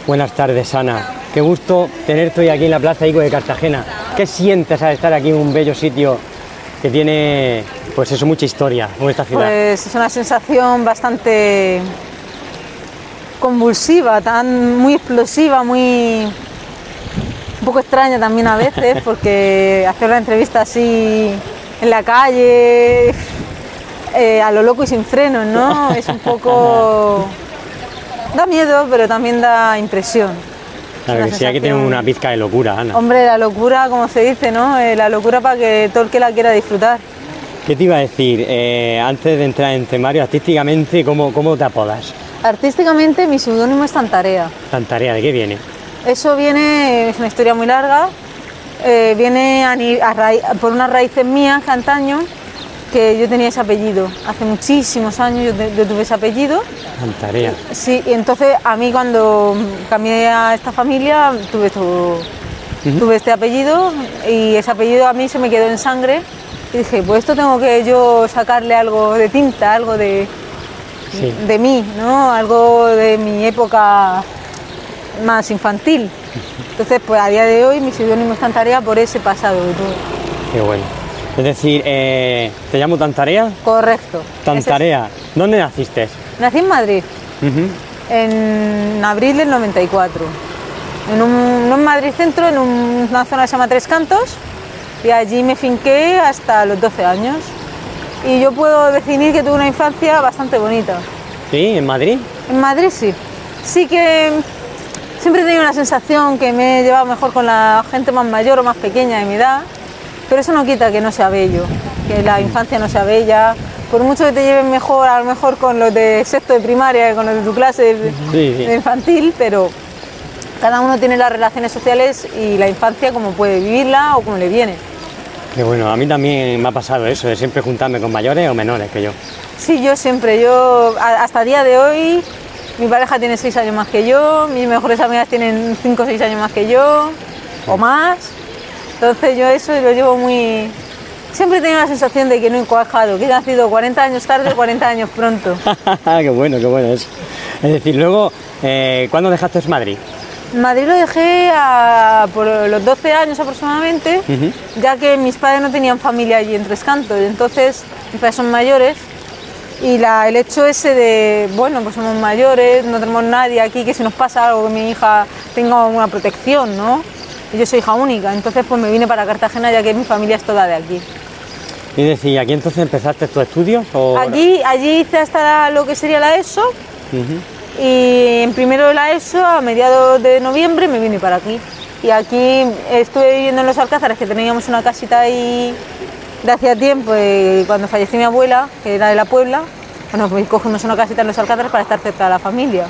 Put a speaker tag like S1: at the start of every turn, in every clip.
S1: Buenas tardes, Ana. Qué gusto tenerte hoy aquí en la Plaza Ico de Cartagena. ¿Qué sientes al estar aquí en un bello sitio que tiene, pues eso, mucha historia, como esta ciudad?
S2: Pues es una sensación bastante convulsiva, muy explosiva, un poco extraña también a veces, porque hacer una entrevista así en la calle, a lo loco y sin frenos, ¿no? Es un poco... da miedo, pero también da impresión.
S1: Claro que sí, hay que tener una pizca de locura, Ana.
S2: Hombre, la locura, como se dice, ¿no? La locura para que todo el que la quiera disfrutar.
S1: ¿Qué te iba a decir? Antes de entrar en temario, artísticamente, ¿cómo te apodas?
S2: Artísticamente, mi seudónimo es Tantarea.
S1: ¿Tantarea? ¿De qué viene?
S2: Eso viene, es una historia muy larga, viene por unas raíces mías que antaño, que yo tenía ese apellido. Hace muchísimos años yo tuve ese apellido.
S1: Tantarea.
S2: Sí, y entonces a mí cuando cambié a esta familia tuve este apellido, y ese apellido a mí se me quedó en sangre y dije, pues esto tengo que yo sacarle algo de tinta, algo de mí, ¿no? Algo de mi época más infantil. Entonces, pues a día de hoy mi seudónimo es Tantarea por ese pasado que tuve.
S1: Qué bueno. Es decir, ¿te llamo Tantarea?
S2: Correcto.
S1: Tantarea. ¿Dónde naciste?
S2: Nací en Madrid, en abril del 94. No en Madrid centro, en una zona que se llama Tres Cantos, y allí me finqué hasta los 12 años. Y yo puedo definir que tuve una infancia bastante bonita.
S1: ¿Sí? ¿En Madrid? En
S2: Madrid sí. Sí que siempre he tenido la sensación que me he llevado mejor con la gente más mayor o más pequeña de mi edad, pero eso no quita que no sea bello, que la infancia no sea bella. Por mucho que te lleven mejor, a lo mejor con los de sexto de primaria, con los de tu clase de infantil, pero cada uno tiene las relaciones sociales y la infancia como puede vivirla o como le viene.
S1: Qué bueno, a mí también me ha pasado eso, de siempre juntarme con mayores o menores que yo.
S2: Sí, yo siempre, hasta el día de hoy, mi pareja tiene 6 años más que yo, mis mejores amigas tienen 5 o 6 años más que yo, o más. Entonces yo eso lo llevo muy... Siempre he tenido la sensación de que no he cuajado, que he nacido 40 años tarde o 40 años pronto.
S1: Qué bueno eso. Es decir, luego, ¿cuándo dejaste Madrid?
S2: Madrid lo dejé por los 12 años aproximadamente, ya que mis padres no tenían familia allí en Tres Cantos, entonces mis padres son mayores, y el hecho ese de, bueno, pues somos mayores, no tenemos nadie aquí, que si nos pasa algo, que mi hija tenga una protección, ¿no? Y yo soy hija única, entonces pues me vine para Cartagena, ya que mi familia es toda de aquí.
S1: Y decir, ¿aquí entonces empezaste tus estudios?
S2: Allí hice hasta lo que sería la ESO, y en primero de la ESO, a mediados de noviembre, me vine para aquí. Y aquí estuve viviendo en Los Alcázares, que teníamos una casita ahí de hacía tiempo, cuando falleció mi abuela, que era de la Puebla, bueno, pues cogimos una casita en Los Alcázares para estar cerca de la familia.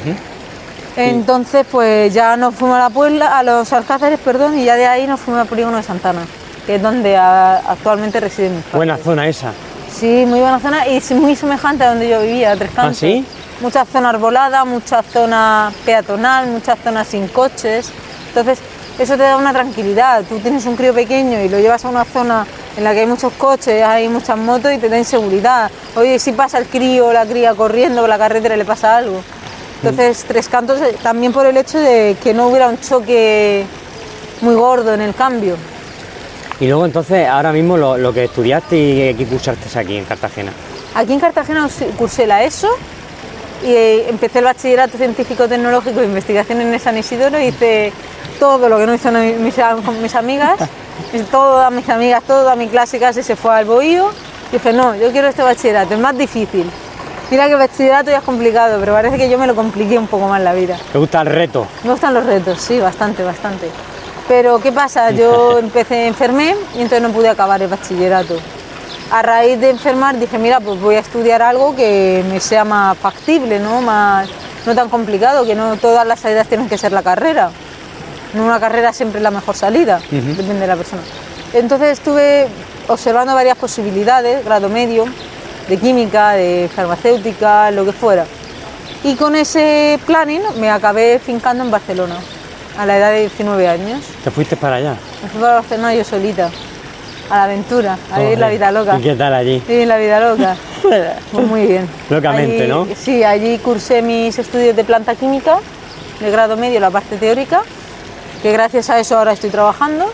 S2: Entonces, pues ya nos fuimos a Los Alcázares, y ya de ahí nos fuimos al Polígono de Santana, que es donde actualmente residen mis padres.
S1: Buena zona esa.
S2: Sí, muy buena zona y muy semejante a donde yo vivía, Tres Cantos.
S1: ¿Ah, sí?
S2: Mucha zona arbolada, mucha zona peatonal, muchas zonas sin coches. Entonces, eso te da una tranquilidad. Tú tienes un crío pequeño y lo llevas a una zona en la que hay muchos coches, hay muchas motos y te da inseguridad. Oye, si pasa el crío o la cría corriendo por la carretera y le pasa algo. Entonces, Tres Cantos también por el hecho de que no hubiera un choque muy gordo en el cambio.
S1: Y luego entonces, ahora mismo lo que estudiaste y qué cursaste aquí en Cartagena.
S2: Aquí en Cartagena cursé la ESO y empecé el bachillerato científico-tecnológico de investigación en San Isidoro. Hice todo lo que no hizo mis amigas, todas mis amigas, toda mi clase casi se fue al bohío. Dije, no, yo quiero este bachillerato, es más difícil. Mira que el bachillerato ya es complicado, pero parece que yo me lo compliqué un poco más la vida.
S1: ¿Te gusta el reto?
S2: Me gustan los retos, sí, bastante. Pero ¿qué pasa? Yo enfermé y entonces no pude acabar el bachillerato. A raíz de enfermar dije, mira, pues voy a estudiar algo que me sea más factible, no tan complicado, que no todas las salidas tienen que ser la carrera. No una carrera siempre es la mejor salida, depende de la persona. Entonces estuve observando varias posibilidades, grado medio, de química, de farmacéutica, lo que fuera. Y con ese planning me acabé fincando en Barcelona, a la edad de 19 años.
S1: ¿Te fuiste para allá?
S2: Me fui para Barcelona yo solita, a la aventura, a vivir la vida loca.
S1: ¿Y qué tal allí?
S2: Vivir la vida loca. Pues muy bien.
S1: Locamente,
S2: allí,
S1: ¿no?
S2: Sí, allí cursé mis estudios de planta química de grado medio, la parte teórica, que gracias a eso ahora estoy trabajando.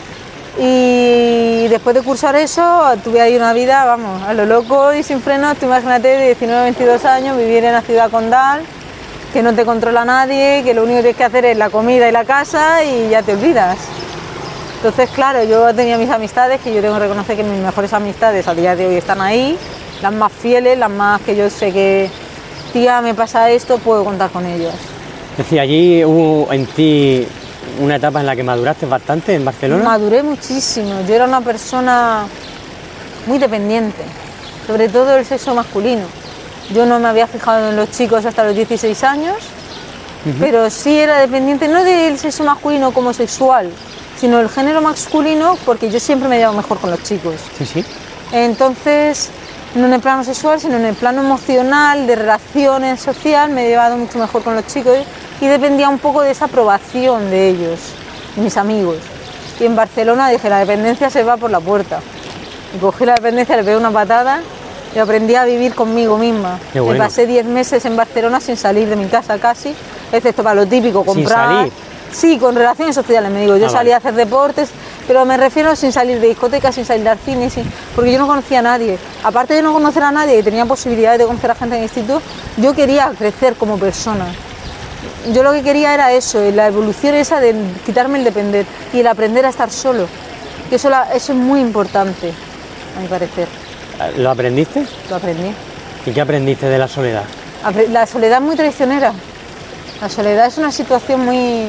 S2: Y después de cursar eso, tuve ahí una vida, vamos, a lo loco y sin frenos. Tú imagínate, de 19 a 22 años, vivir en la ciudad condal, que no te controla nadie, que lo único que tienes que hacer es la comida y la casa y ya te olvidas. Entonces, claro, yo tenía mis amistades, que yo tengo que reconocer que mis mejores amistades a día de hoy están ahí, las más fieles, las más que yo sé que, tía, me pasa esto, puedo contar con ellos.
S1: Es decir, allí hubo en ti una etapa en la que maduraste bastante en Barcelona.
S2: Maduré muchísimo, yo era una persona muy dependiente, sobre todo del sexo masculino. Yo no me había fijado en los chicos hasta los 16 años, pero sí era dependiente, no del sexo masculino como sexual, sino del género masculino, porque yo siempre me llevo mejor con los chicos.
S1: Sí, sí.
S2: Entonces, no en el plano sexual, sino en el plano emocional, de relaciones social, me he llevado mucho mejor con los chicos y dependía un poco de esa aprobación de ellos, de mis amigos. Y en Barcelona dije, la dependencia se va por la puerta. Y cogí la dependencia, le pegué una patada y aprendí a vivir conmigo misma.
S1: Qué bueno.
S2: Me pasé 10 meses en Barcelona sin salir de mi casa casi, excepto para lo típico, comprar.
S1: ¿Sin salir?
S2: Sí, con relaciones sociales, me digo. Yo salía
S1: vale.
S2: a hacer deportes, pero me refiero sin salir de discotecas, sin salir al cine, porque yo no conocía a nadie. Aparte de no conocer a nadie y tenía posibilidades de conocer a gente en el instituto, yo quería crecer como persona. Yo lo que quería era eso, la evolución esa de quitarme el depender y el aprender a estar solo. Que eso es muy importante, a mi parecer.
S1: ¿Lo aprendiste?
S2: Lo aprendí.
S1: ¿Y qué aprendiste de la soledad?
S2: La soledad es muy traicionera. La soledad es una situación muy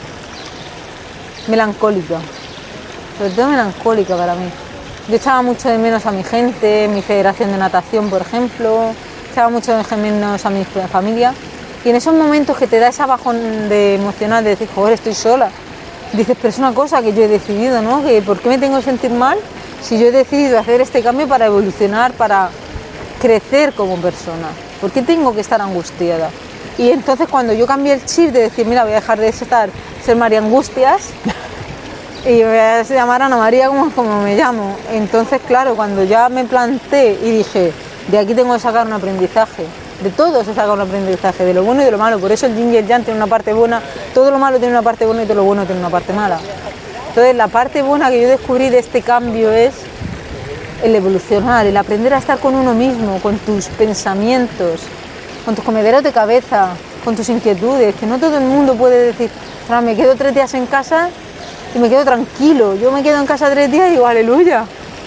S2: melancólica, sobre todo melancólica para mí. Yo echaba mucho de menos a mi gente, mi federación de natación, por ejemplo, echaba mucho de menos a mi familia. Y en esos momentos que te da esa bajón de emocional de decir, joder, estoy sola, dices, pero es una cosa que yo he decidido, ¿no? Que ¿por qué me tengo que sentir mal si yo he decidido hacer este cambio para evolucionar, para crecer como persona? ¿Por qué tengo que estar angustiada? Y entonces cuando yo cambié el chip de decir, mira, voy a dejar de ser María Angustias y voy a llamar a Ana María como me llamo. Entonces, claro, cuando ya me planté y dije, de aquí tengo que sacar un aprendizaje, de todo se saca un aprendizaje, de lo bueno y de lo malo. Por eso el yin y el yang tiene una parte buena, todo lo malo tiene una parte buena y todo lo bueno tiene una parte mala. Entonces, la parte buena que yo descubrí de este cambio es el evolucionar, el aprender a estar con uno mismo, con tus pensamientos, con tus comederos de cabeza, con tus inquietudes, que no todo el mundo puede decir, me quedo 3 días en casa y me quedo tranquilo. Yo me quedo en casa 3 días y digo, aleluya.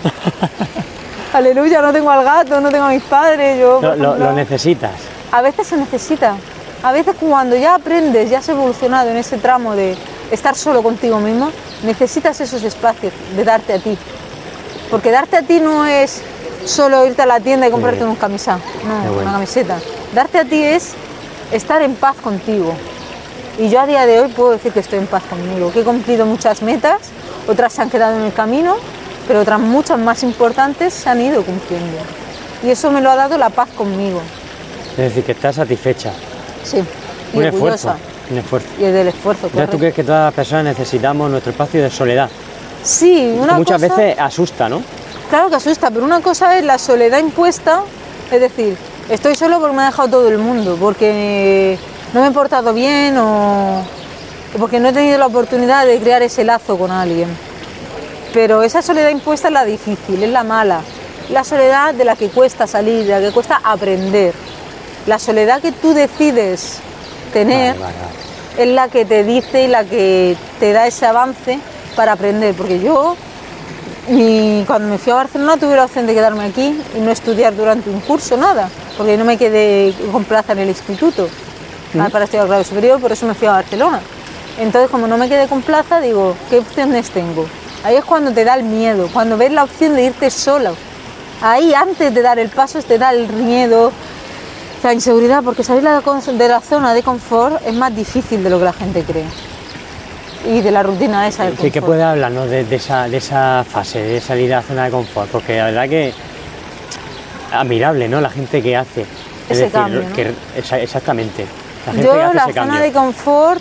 S2: Aleluya, no tengo al gato, no tengo a mis padres.
S1: Lo necesitas.
S2: A veces se necesita. A veces cuando ya aprendes, ya has evolucionado en ese tramo de estar solo contigo mismo, necesitas esos espacios de darte a ti. Porque darte a ti no es solo irte a la tienda y comprarte una camisa, no, una camiseta. Darte a ti es estar en paz contigo. Y yo a día de hoy puedo decir que estoy en paz conmigo, que he cumplido muchas metas, otras se han quedado en el camino, pero otras muchas más importantes se han ido cumpliendo. Y eso me lo ha dado la paz conmigo.
S1: Es decir, que estás satisfecha.
S2: Sí, y
S1: Un
S2: orgullosa.
S1: esfuerzo.
S2: Y del esfuerzo,
S1: ¿Ya tú crees que todas las personas necesitamos nuestro espacio de soledad?
S2: Sí, una
S1: muchas
S2: cosa...
S1: veces asusta, ¿no?
S2: Claro que asusta, pero una cosa es la soledad impuesta, es decir, estoy solo porque me ha dejado todo el mundo, porque no me he portado bien o porque no he tenido la oportunidad de crear ese lazo con alguien. Pero esa soledad impuesta es la difícil, es la mala. La soledad de la que cuesta salir, de la que cuesta aprender. La soledad que tú decides tener es la que te dice y la que te da ese avance para aprender. Porque yo, cuando me fui a Barcelona, tuve la opción de quedarme aquí y no estudiar durante un curso, nada. Porque no me quedé con plaza en el instituto para estudiar grado superior, por eso me fui a Barcelona. Entonces, como no me quedé con plaza, digo, ¿qué opciones tengo? Ahí es cuando te da el miedo, cuando ves la opción de irte sola. Ahí, antes de dar el paso, te da el miedo, la inseguridad, porque salir de la zona de confort es más difícil de lo que la gente cree. Y de la rutina esa del confort.
S1: Sí, ¿qué puedes hablarnos de esa fase, de salir de la zona de confort? Porque la verdad que admirable, ¿no? La gente que hace.
S2: Ese cambio, ¿no?
S1: Exactamente. La gente
S2: Yo
S1: que hace
S2: la
S1: ese
S2: zona
S1: cambio.
S2: de confort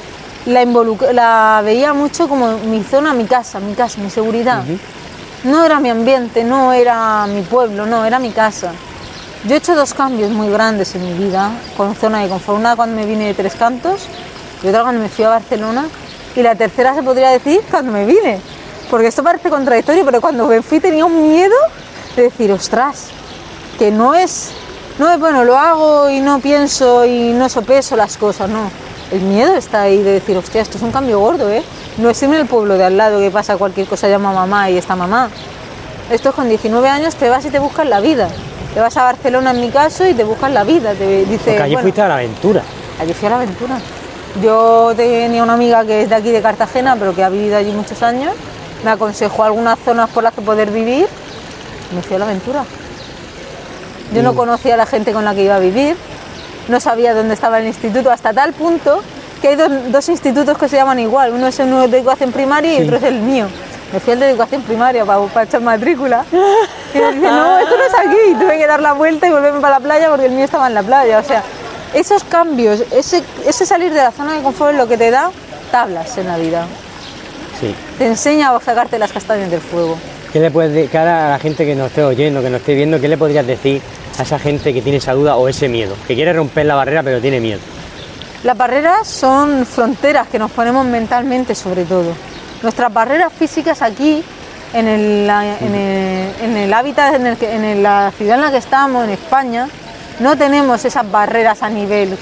S2: la veía mucho como mi zona, mi casa, mi seguridad. No era mi ambiente, no era mi pueblo, no, era mi casa. Yo he hecho 2 cambios muy grandes en mi vida con zona de confort. Una cuando me vine de Tres Cantos y otra cuando me fui a Barcelona, y la tercera se podría decir cuando me vine. Porque esto parece contradictorio, pero cuando me fui tenía un miedo de decir, ostras, que no es bueno, lo hago y no pienso y no sopeso las cosas, no. El miedo está ahí de decir, hostia, esto es un cambio gordo, ¿eh? No es irme al pueblo de al lado que pasa cualquier cosa, llama a mamá y está mamá. Esto es con 19 años te vas y te buscas la vida. Te vas a Barcelona en mi caso y te buscas la vida. Te dice,
S1: porque allí fuiste a la aventura.
S2: Allí fui a la aventura. Yo tenía una amiga que es de aquí de Cartagena, pero que ha vivido allí muchos años. Me aconsejó algunas zonas por las que poder vivir. Me fui a la aventura. Yo no conocía a la gente con la que iba a vivir. No sabía dónde estaba el instituto, hasta tal punto que hay dos institutos que se llaman igual. Uno es el de educación primaria y otro es el mío. Me fui al de educación primaria para echar matrícula. Y me dice, no, esto no es aquí. Y tuve que dar la vuelta y volverme para la playa porque el mío estaba en la playa. O sea, esos cambios, ese salir de la zona de confort es lo que te da tablas en la vida.
S1: Sí.
S2: Te enseña a sacarte las castañas del fuego.
S1: ¿Qué le puedes decir a la gente que nos esté oyendo, que nos esté viendo, qué le podrías decir a esa gente que tiene esa duda o ese miedo, que quiere romper la barrera pero tiene miedo?
S2: Las barreras son fronteras que nos ponemos mentalmente sobre todo. Nuestras barreras físicas aquí, en el hábitat, en la ciudad en la que estamos, en España, no tenemos esas barreras a nivel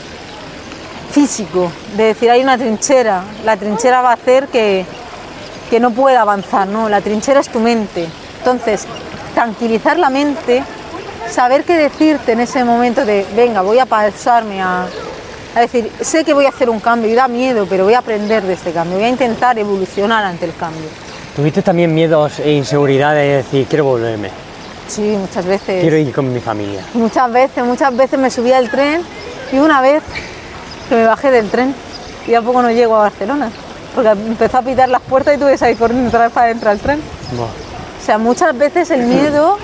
S2: físico, de decir hay una trinchera, la trinchera va a hacer que no pueda avanzar, ¿no? La trinchera es tu mente. Entonces, tranquilizar la mente, saber qué decirte en ese momento de, venga, voy a pausarme a decir, sé que voy a hacer un cambio y da miedo, pero voy a aprender de este cambio, voy a intentar evolucionar ante el cambio.
S1: ¿Tuviste también miedos e inseguridades de decir, quiero volverme?
S2: Sí, muchas veces.
S1: Quiero ir con mi familia.
S2: Muchas veces me subí al tren y una vez que me bajé del tren y a poco no llego a Barcelona, porque empezó a pitar las puertas y tuve que salir corriendo otra vez para adentro al tren.
S1: Buah.
S2: O sea, muchas veces el miedo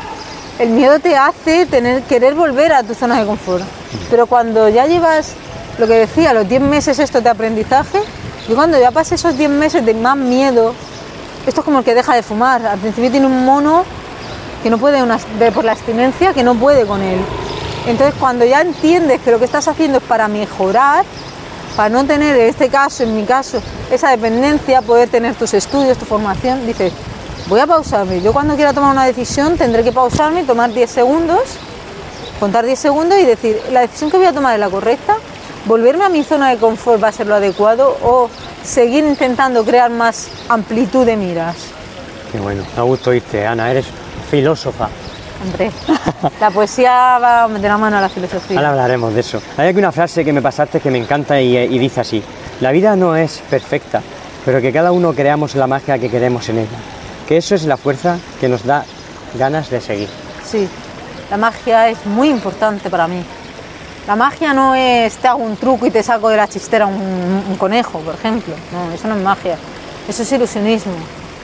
S2: te hace querer volver a tu zona de confort. Pero cuando ya llevas, lo que decía, los 10 meses estos de aprendizaje, yo cuando ya pasé esos 10 meses de más miedo, esto es como el que deja de fumar. Al principio tiene un mono que no puede, por la abstinencia, que no puede con él. Entonces cuando ya entiendes que lo que estás haciendo es para mejorar, para no tener, en mi caso, esa dependencia, poder tener tus estudios, tu formación, dices, voy a pausarme. Yo cuando quiera tomar una decisión tendré que pausarme, tomar 10 segundos, contar 10 segundos y decir, la decisión que voy a tomar es la correcta, volverme a mi zona de confort va a ser lo adecuado o seguir intentando crear más amplitud de miras.
S1: Qué bueno, me gusta oírte, Ana, eres filósofa.
S2: Hombre, la poesía va de la mano a la filosofía.
S1: Ahora hablaremos de eso. Hay aquí una frase que me pasaste que me encanta y dice así: la vida no es perfecta, pero que cada uno creamos la magia que queremos en ella. Que eso es la fuerza que nos da ganas de seguir.
S2: Sí, la magia es muy importante para mí. La magia no es te hago un truco y te saco de la chistera un conejo, por ejemplo. No, eso no es magia, eso es ilusionismo.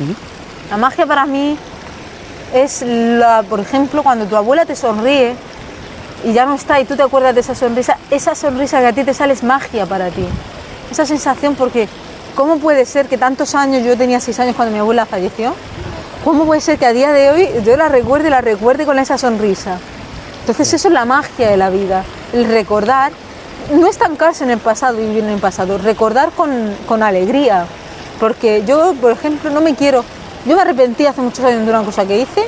S2: La magia para mí es, por ejemplo, cuando tu abuela te sonríe y ya no está y tú te acuerdas de esa sonrisa que a ti te sale es magia para ti. Esa sensación, porque ¿cómo puede ser que tantos años, yo tenía 6 años cuando mi abuela falleció, cómo puede ser que a día de hoy yo la recuerde con esa sonrisa? Entonces eso es la magia de la vida, el recordar, no estancarse en el pasado y vivir en el pasado, recordar con alegría, porque yo, por ejemplo, yo me arrepentí hace muchos años de una cosa que hice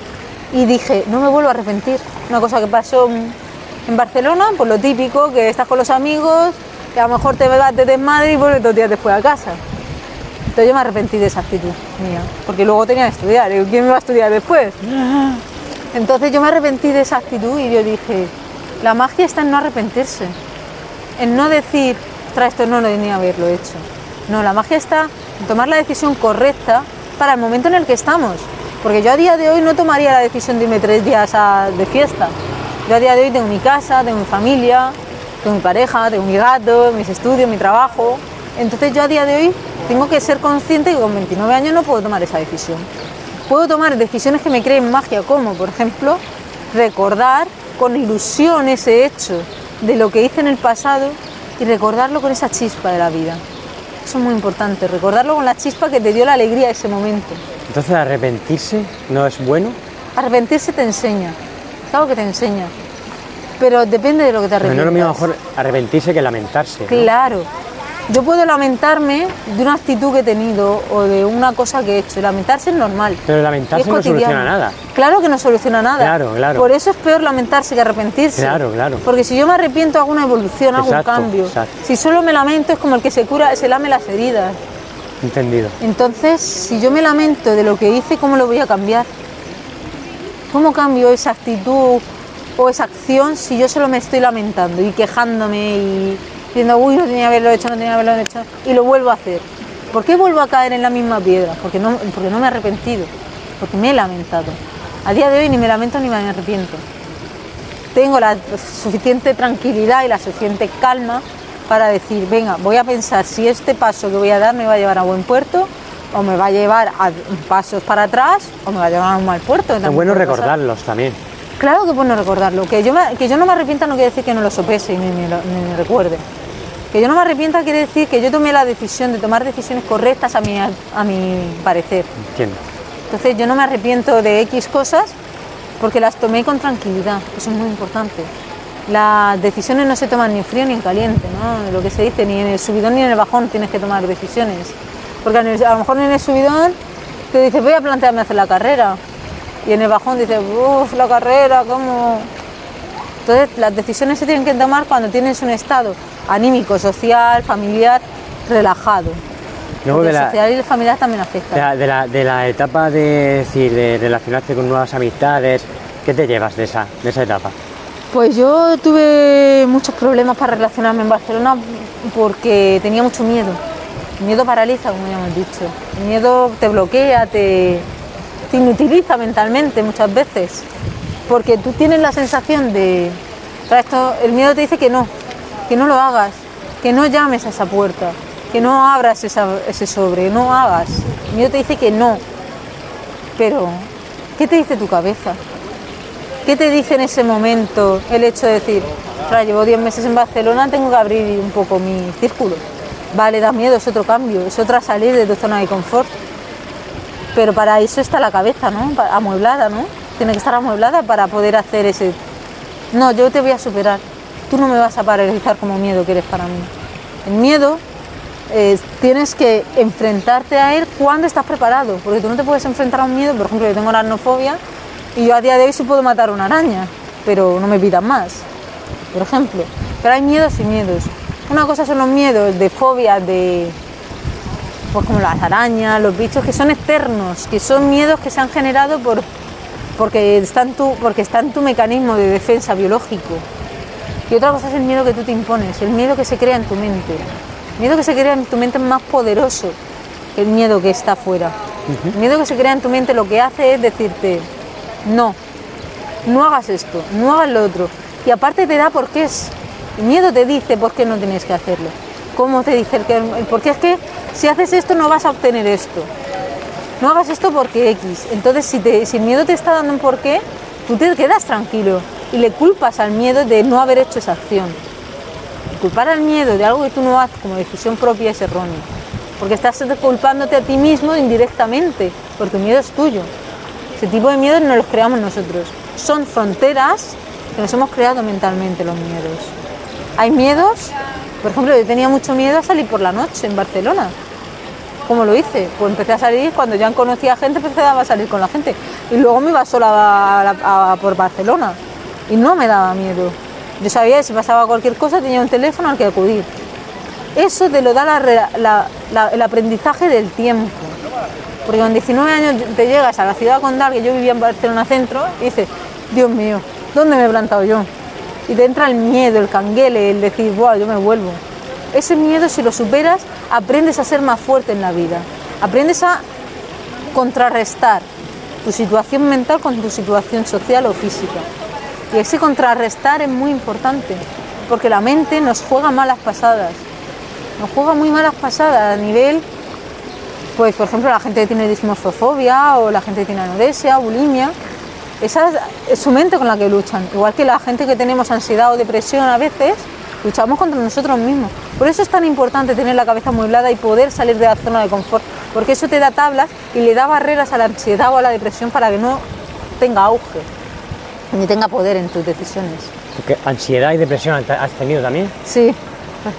S2: y dije, no me vuelvo a arrepentir, una cosa que pasó en Barcelona, por lo típico, que estás con los amigos, que a lo mejor te vas de desmadre y vuelves 2 días después a casa. Entonces yo me arrepentí de esa actitud mía, porque luego tenía que estudiar, ¿quién me va a estudiar después? Entonces yo me arrepentí de esa actitud y yo dije, la magia está en no arrepentirse, en no decir, ostras, esto no lo tenía que haberlo hecho. No, la magia está en tomar la decisión correcta para el momento en el que estamos. Porque yo a día de hoy no tomaría la decisión de irme 3 días de fiesta. Yo a día de hoy tengo mi casa, tengo mi familia, tengo mi pareja, tengo mi gato, mis estudios, mi trabajo. Entonces yo a día de hoy tengo que ser consciente que con 29 años no puedo tomar esa decisión. Puedo tomar decisiones que me creen magia, como por ejemplo recordar con ilusión ese hecho de lo que hice en el pasado y recordarlo con esa chispa de la vida. Eso es muy importante, recordarlo con la chispa que te dio la alegría de ese momento.
S1: Entonces, ¿arrepentirse no es bueno?
S2: Arrepentirse te enseña, claro que te enseña, pero depende de lo que te arrepientas.
S1: Pero no es lo mismo mejor arrepentirse que lamentarse, ¿no?
S2: Claro, Yo puedo lamentarme de una actitud que he tenido o de una cosa que he hecho. Lamentarse es normal.
S1: Pero lamentarse no soluciona nada.
S2: Claro que no soluciona nada.
S1: Claro, claro.
S2: Por eso es peor lamentarse que arrepentirse.
S1: Claro, claro.
S2: Porque si yo me arrepiento hago una evolución, hago un cambio.
S1: Exacto.
S2: Si solo me lamento es como el que se cura, se lame las heridas.
S1: Entendido.
S2: Entonces, si yo me lamento de lo que hice, ¿cómo lo voy a cambiar? ¿Cómo cambio esa actitud o esa acción si yo solo me estoy lamentando y quejándome y diciendo, uy, no tenía que haberlo hecho, no tenía que haberlo hecho, y lo vuelvo a hacer? ¿Por qué vuelvo a caer en la misma piedra? Porque no me he arrepentido, porque me he lamentado. A día de hoy ni me lamento ni me arrepiento. Tengo la suficiente tranquilidad y la suficiente calma para decir, venga, voy a pensar si este paso que voy a dar me va a llevar a buen puerto, o me va a llevar a pasos para atrás, o me va a llevar a un mal puerto.
S1: Es bueno recordarlos también.
S2: Claro que es bueno recordarlo. Que yo no me arrepienta no quiere decir que no lo sopese y ni me recuerde. Que yo no me arrepienta quiere decir que yo tomé la decisión de tomar decisiones correctas a mi parecer.
S1: Entiendo.
S2: Entonces yo no me arrepiento de X cosas porque las tomé con tranquilidad, eso es muy importante. Las decisiones no se toman ni en frío ni en caliente, ¿no? Lo que se dice, ni en el subidón ni en el bajón tienes que tomar decisiones. Porque a lo mejor en el subidón te dices, voy a plantearme hacer la carrera. Y en el bajón dices, uff, la carrera, ¿cómo? Entonces las decisiones se tienen que tomar cuando tienes un estado anímico, social, familiar, relajado.
S1: Luego
S2: de la social y la familiar también afecta.
S1: De la etapa de relacionarte con nuevas amistades, ¿qué te llevas de esa etapa?
S2: Pues yo tuve muchos problemas para relacionarme en Barcelona porque tenía mucho miedo. El miedo paraliza, como ya hemos dicho. El miedo te bloquea, te inutiliza mentalmente muchas veces. Porque tú tienes la sensación de... el miedo te dice que no lo hagas, que no llames a esa puerta, que no abras ese sobre, no hagas. El miedo te dice que no. Pero, ¿qué te dice tu cabeza? ¿Qué te dice en ese momento el hecho de decir, llevo 10 meses en Barcelona, tengo que abrir un poco mi círculo? Vale, da miedo, es otro cambio, es otra salir de tu zona de confort. Pero para eso está la cabeza, ¿no? Amueblada, ¿no? Tiene que estar amueblada para poder hacer ese... No, yo te voy a superar. Tú no me vas a paralizar como miedo que eres para mí. El miedo tienes que enfrentarte a él cuando estás preparado. Porque tú no te puedes enfrentar a un miedo. Por ejemplo, yo tengo aracnofobia y yo a día de hoy sí puedo matar una araña, pero no me pidan más, por ejemplo. Pero hay miedos y miedos. Una cosa son los miedos de fobia, pues como las arañas, los bichos, que son externos, que son miedos que se han generado porque está en tu mecanismo de defensa biológico. Y otra cosa es el miedo que tú te impones, el miedo que se crea en tu mente. El miedo que se crea en tu mente es más poderoso que el miedo que está afuera. El miedo que se crea en tu mente lo que hace es decirte, no hagas esto, no hagas lo otro. Y aparte te da porqués. El miedo te dice por qué no tienes que hacerlo. ¿Cómo te dice el porqué? Es que si haces esto no vas a obtener esto. No hagas esto porque X. Entonces si el miedo te está dando un porqué, tú te quedas tranquilo y le culpas al miedo de no haber hecho esa acción. Culpar al miedo de algo que tú no haces como decisión propia es erróneo. Porque estás culpándote a ti mismo indirectamente, porque el miedo es tuyo. Ese tipo de miedos no los creamos nosotros. Son fronteras que nos hemos creado mentalmente los miedos. Hay miedos, por ejemplo, yo tenía mucho miedo a salir por la noche en Barcelona. ¿Cómo lo hice? Pues empecé a salir, cuando ya conocía gente, empecé a salir con la gente. Y luego me iba sola por Barcelona. Y no me daba miedo. Yo sabía que si pasaba cualquier cosa tenía un teléfono al que acudir. Eso te lo da el aprendizaje del tiempo. Porque con 19 años te llegas a la ciudad condal, que yo vivía en Barcelona Centro, y dices, Dios mío, ¿dónde me he plantado yo? Y te entra el miedo, el canguele, el decir, wow, yo me vuelvo. Ese miedo, si lo superas, aprendes a ser más fuerte en la vida. Aprendes a contrarrestar tu situación mental con tu situación social o física. Y ese contrarrestar es muy importante, porque la mente nos juega malas pasadas. Nos juega muy malas pasadas a nivel, pues por ejemplo, la gente que tiene dismorfofobia o la gente que tiene anorexia, bulimia. Esa es su mente con la que luchan. Igual que la gente que tenemos ansiedad o depresión a veces, luchamos contra nosotros mismos. Por eso es tan importante tener la cabeza amueblada y poder salir de la zona de confort, porque eso te da tablas y le da barreras a la ansiedad o a la depresión para que no tenga auge, ni tenga poder en tus decisiones.
S1: Porque ansiedad y depresión has tenido también.
S2: Sí.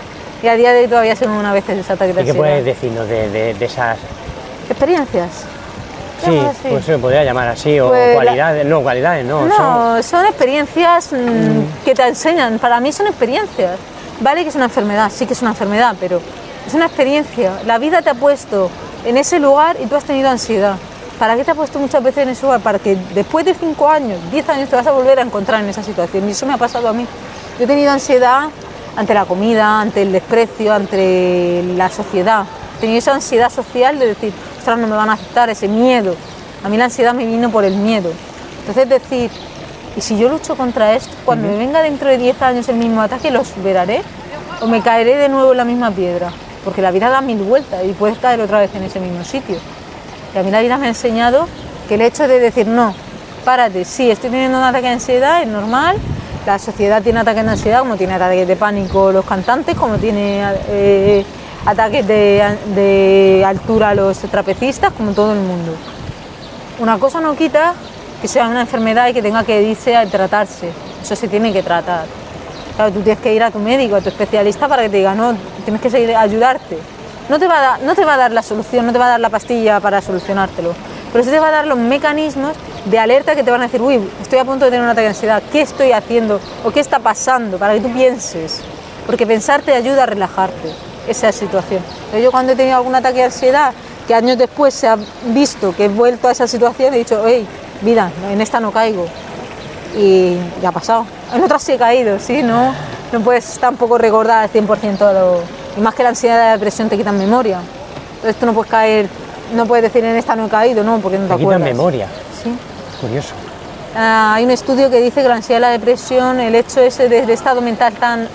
S2: Y a día de hoy todavía se me a veces ese ataque de
S1: ¿Y qué
S2: ansiedad.
S1: puedes decirnos de esas?
S2: ¿Experiencias?
S1: Sí,
S2: Así.
S1: pues se podría llamar así, o
S2: Pues
S1: cualidades, no, cualidades no.
S2: No, son experiencias que te enseñan. Para mí son experiencias. Vale que es una enfermedad, sí que es una enfermedad, pero es una experiencia. La vida te ha puesto en ese lugar y tú has tenido ansiedad. ¿Para qué te ha puesto muchas veces en ese lugar? Para que después de 5 años, 10 años te vas a volver a encontrar en esa situación. Y eso me ha pasado a mí. Yo he tenido ansiedad ante la comida, ante el desprecio, ante la sociedad. He tenido esa ansiedad social de decir, ostras, no me van a aceptar, ese miedo. A mí la ansiedad me vino por el miedo. Entonces decir, ¿y si yo lucho contra esto? Cuando me venga dentro de 10 años el mismo ataque, ¿lo superaré? ¿O me caeré de nuevo en la misma piedra? Porque la vida da 1000 vueltas y puedes caer otra vez en ese mismo sitio. Y a mí la vida me ha enseñado que el hecho de decir, no, párate, sí, estoy teniendo un ataque de ansiedad, es normal. La sociedad tiene ataques de ansiedad, como tiene ataques de pánico los cantantes, como tiene ataques de altura los trapecistas, como todo el mundo. Una cosa no quita que sea una enfermedad y que tenga que irse a tratarse. Eso se tiene que tratar. Claro, tú tienes que ir a tu médico, a tu especialista para que te diga, no, tienes que seguir a ayudarte. No te va a dar la solución, no te va a dar la pastilla para solucionártelo, pero sí te va a dar los mecanismos de alerta que te van a decir, uy, estoy a punto de tener un ataque de ansiedad, ¿qué estoy haciendo? ¿O qué está pasando? Para que tú pienses, porque pensar te ayuda a relajarte, esa situación. Pero yo cuando he tenido algún ataque de ansiedad, que años después se ha visto que he vuelto a esa situación, he dicho, hey, vida, en esta no caigo. Y ya ha pasado. En otras sí he caído, ¿sí? No puedes tampoco recordar al 100% y más que la ansiedad y la depresión te quitan memoria. Entonces tú no puedes caer, no puedes decir en esta no he caído, no, porque no te acuerdas.
S1: Te quitan memoria.
S2: Sí.
S1: Curioso.
S2: Hay un estudio que dice que la ansiedad y la depresión, el hecho ese de estado mental tan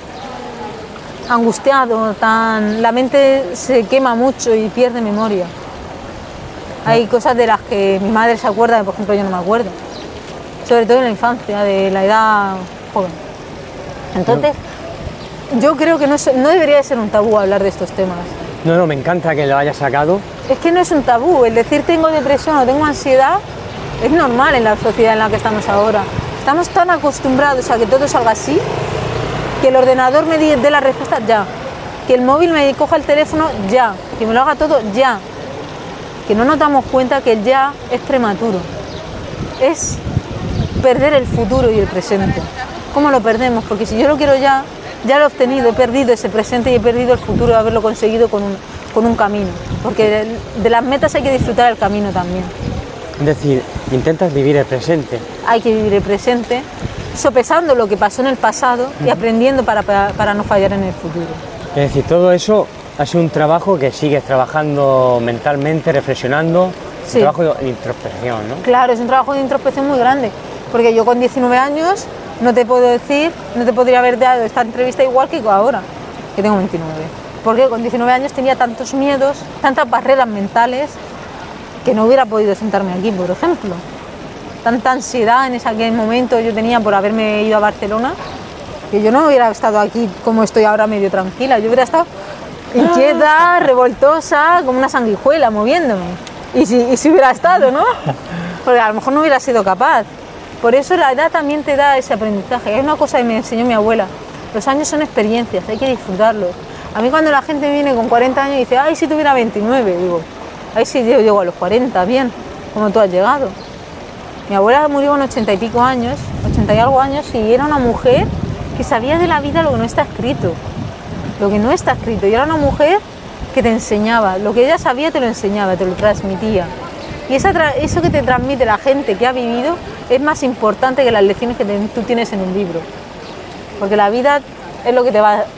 S2: angustiado, la mente se quema mucho y pierde memoria. Hay cosas de las que mi madre se acuerda, por ejemplo yo no me acuerdo, sobre todo en la infancia, de la edad joven. Entonces, yo creo que no debería de ser un tabú hablar de estos temas.
S1: No, me encanta que lo hayas sacado.
S2: Es que no es un tabú, el decir tengo depresión o tengo ansiedad es normal en la sociedad en la que estamos ahora. Estamos tan acostumbrados a que todo salga así, que el ordenador me dé la respuesta ya, que el móvil me coja el teléfono ya, que me lo haga todo ya, que no nos damos cuenta que el ya es prematuro, es perder el futuro y el presente. ¿Cómo lo perdemos? Porque si yo lo quiero ya lo he obtenido, he perdido ese presente y he perdido el futuro de haberlo conseguido con un camino, porque de las metas hay que disfrutar el camino también.
S1: Es decir, intentas vivir el presente.
S2: Hay que vivir el presente, sopesando lo que pasó en el pasado y aprendiendo para no fallar en el futuro.
S1: Es decir, todo eso ha sido un trabajo que sigues trabajando mentalmente, reflexionando,
S2: Sí.
S1: un trabajo de introspección, ¿no?
S2: Claro, es un trabajo de introspección muy grande, porque yo con 19 años no te podría haber dado esta entrevista igual que ahora, que tengo 29. Porque con 19 años tenía tantos miedos, tantas barreras mentales, que no hubiera podido sentarme aquí, por ejemplo. Tanta ansiedad en aquel momento yo tenía por haberme ido a Barcelona, que yo no hubiera estado aquí como estoy ahora medio tranquila, yo hubiera estado inquieta, revoltosa, como una sanguijuela moviéndome. Y si hubiera estado, ¿no? Porque a lo mejor no hubiera sido capaz. Por eso la edad también te da ese aprendizaje. Es una cosa que me enseñó mi abuela. Los años son experiencias, hay que disfrutarlos. A mí cuando la gente viene con 40 años y dice, ay, si tuviera 29, digo, ay, si yo llego a los 40, bien, como tú has llegado. Mi abuela murió con 80 y pico años, 80 y algo años, y era una mujer que sabía de la vida lo que no está escrito. Lo que no está escrito. Y era una mujer que te enseñaba. Lo que ella sabía te lo enseñaba, te lo transmitía. Y eso que te transmite la gente que ha vivido es más importante que las lecciones que tú tienes en un libro. Porque la vida es lo que te va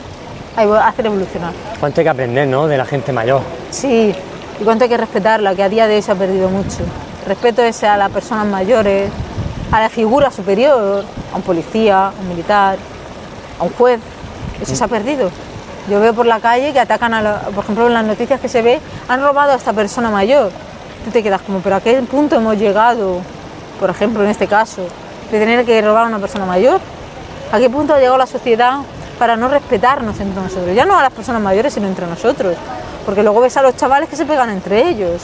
S2: a hacer evolucionar.
S1: Cuánto hay que aprender, ¿no?, de la gente mayor.
S2: Sí, y cuánto hay que respetarla, que a día de hoy se ha perdido mucho. Respeto ese a las personas mayores, a la figura superior, a un policía, a un militar, a un juez. Eso se ha perdido. Yo veo por la calle que atacan por ejemplo, en las noticias que se ve, han robado a esta persona mayor. Tú te quedas como, ¿pero a qué punto hemos llegado? Por ejemplo, en este caso, de tener que robar a una persona mayor. ¿A qué punto ha llegado la sociedad para no respetarnos entre nosotros? Ya no a las personas mayores, sino entre nosotros. Porque luego ves a los chavales que se pegan entre ellos.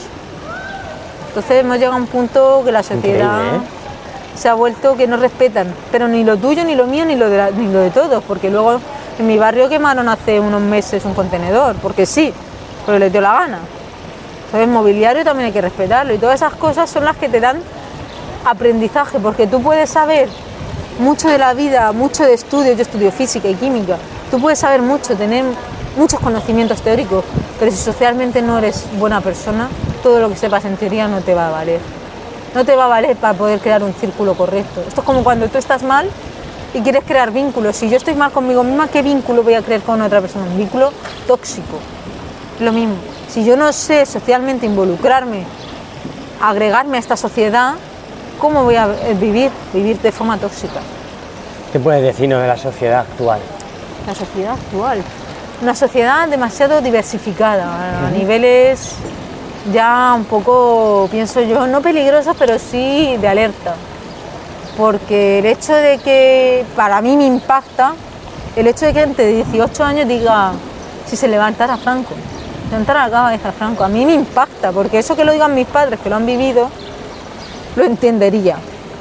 S2: Entonces hemos llegado a un punto que la sociedad se ha vuelto que no respetan, pero ni lo tuyo, ni lo mío, ni lo de todos, porque luego En mi barrio quemaron hace unos meses un contenedor, porque sí, porque les dio la gana. Entonces, el mobiliario también hay que respetarlo, y todas esas cosas son las que te dan aprendizaje, porque tú puedes saber mucho de la vida, mucho de estudio. Yo estudio física y química, tú puedes saber mucho, tener muchos conocimientos teóricos, pero si socialmente no eres buena persona, todo lo que sepas en teoría no te va a valer. No te va a valer para poder crear un círculo correcto. Esto es como cuando tú estás mal y quieres crear vínculos. Si yo estoy mal conmigo misma, ¿qué vínculo voy a crear con otra persona? Un vínculo tóxico. Lo mismo. Si yo no sé socialmente involucrarme, agregarme a esta sociedad, ¿cómo voy a vivir? Vivir de forma tóxica.
S1: ¿Qué puedes decirnos de la sociedad actual?
S2: La sociedad actual. Una sociedad demasiado diversificada, a niveles ya un poco, pienso yo, no peligrosos, pero sí de alerta. Porque el hecho de que, para mí me impacta, el hecho de que entre 18 años diga, si se levantara Franco, levantara la cabeza Franco, a mí me impacta, porque eso que lo digan mis padres, que lo han vivido, lo entendería.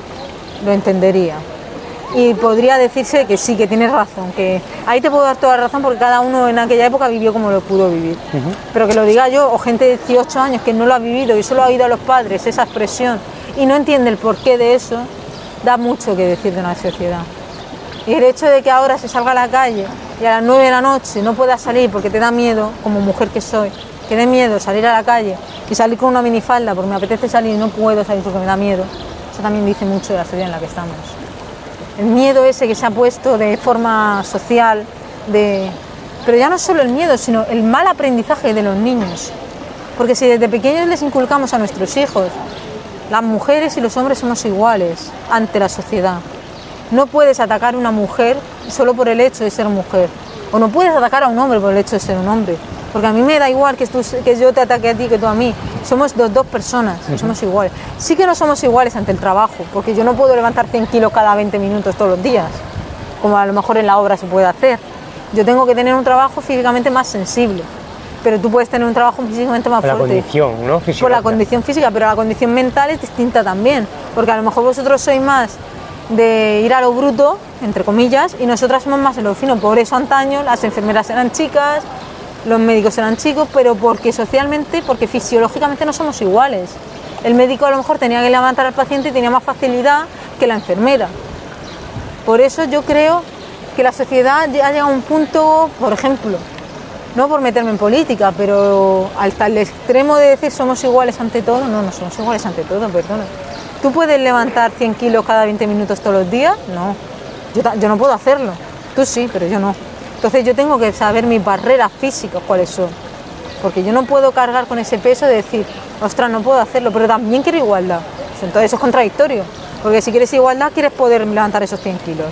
S2: Y podría decirse que sí, que tienes razón, que ahí te puedo dar toda la razón, porque cada uno en aquella época vivió como lo pudo vivir. Pero que lo diga yo, o gente de 18 años que no lo ha vivido y solo ha oído a los padres esa expresión y no entiende el porqué de eso, da mucho que decir de una sociedad. Y el hecho de que ahora se salga a la calle y a las 9 de la noche no pueda salir porque te da miedo, como mujer que soy, que dé miedo salir a la calle y salir con una minifalda porque me apetece salir y no puedo salir porque me da miedo, eso también dice mucho de la sociedad en la que estamos. El miedo ese que se ha puesto de forma social, pero ya no solo el miedo, sino el mal aprendizaje de los niños. Porque si desde pequeños les inculcamos a nuestros hijos, las mujeres y los hombres somos iguales ante la sociedad. No puedes atacar a una mujer solo por el hecho de ser mujer, o no puedes atacar a un hombre por el hecho de ser un hombre, porque a mí me da igual que yo te ataque a ti que tú a mí. Somos dos personas, somos iguales. Sí que no somos iguales ante el trabajo, porque yo no puedo levantar 100 kilos cada 20 minutos todos los días, como a lo mejor en la obra se puede hacer. Yo tengo que tener un trabajo físicamente más sensible, pero tú puedes tener un trabajo físicamente más fuerte.
S1: Por la condición, ¿no? Física.
S2: Por la condición física, pero la condición mental es distinta también, porque a lo mejor vosotros sois más de ir a lo bruto, entre comillas, y nosotras somos más en lo fino. Por eso antaño las enfermeras eran chicas, los médicos eran chicos, pero porque socialmente, porque fisiológicamente no somos iguales. El médico a lo mejor tenía que levantar al paciente y tenía más facilidad que la enfermera. Por eso yo creo que la sociedad ya ha llegado a un punto, por ejemplo, no por meterme en política, pero hasta el extremo de decir somos iguales ante todo, no somos iguales ante todo, perdona. ¿Tú puedes levantar 100 kilos cada 20 minutos todos los días? No, yo no puedo hacerlo. Tú sí, pero yo no. Entonces yo tengo que saber mis barreras físicas cuáles son, porque yo no puedo cargar con ese peso de decir, ostras, no puedo hacerlo, pero también quiero igualdad. Entonces eso es contradictorio, porque si quieres igualdad, quieres poder levantar esos 100 kilos.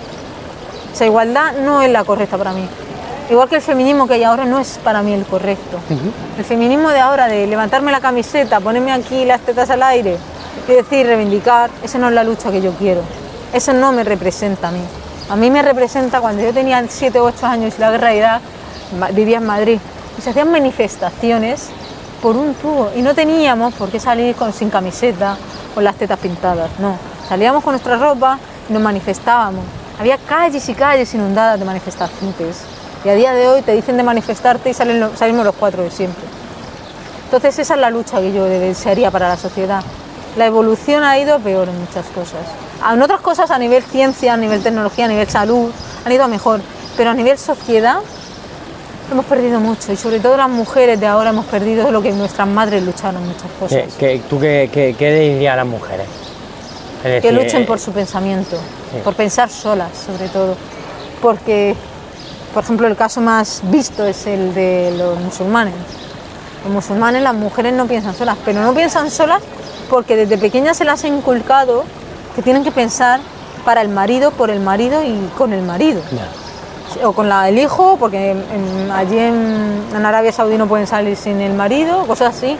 S2: Esa igualdad no es la correcta para mí. Igual que el feminismo que hay ahora no es para mí el correcto. El feminismo de ahora, de levantarme la camiseta, ponerme aquí las tetas al aire y decir, reivindicar, esa no es la lucha que yo quiero. Eso no me representa a mí. A mí me representa cuando yo tenía 7 o 8 años y la guerra de Irak, vivía en Madrid, y se hacían manifestaciones por un tubo y no teníamos por qué salir sin camiseta, con las tetas pintadas, no. Salíamos con nuestra ropa y nos manifestábamos. Había calles y calles inundadas de manifestantes y a día de hoy te dicen de manifestarte y salimos los 4 de siempre. Entonces esa es la lucha que yo desearía para la sociedad. La evolución ha ido a peor en muchas cosas. En otras cosas, a nivel ciencia, a nivel tecnología, a nivel salud, han ido a mejor. Pero a nivel sociedad hemos perdido mucho. Y sobre todo las mujeres de ahora hemos perdido lo que nuestras madres lucharon muchas cosas.
S1: ¿Tú qué le dirías a las mujeres? Es decir,
S2: que luchen por su pensamiento, por pensar solas, sobre todo. Porque, por ejemplo, el caso más visto es el de los musulmanes. Los musulmanes, las mujeres no piensan solas, pero no piensan solas porque desde pequeñas se las ha inculcado que tienen que pensar para el marido, por el marido y con el marido. Yeah. O con el hijo, porque allí en Arabia Saudí no pueden salir sin el marido, cosas así.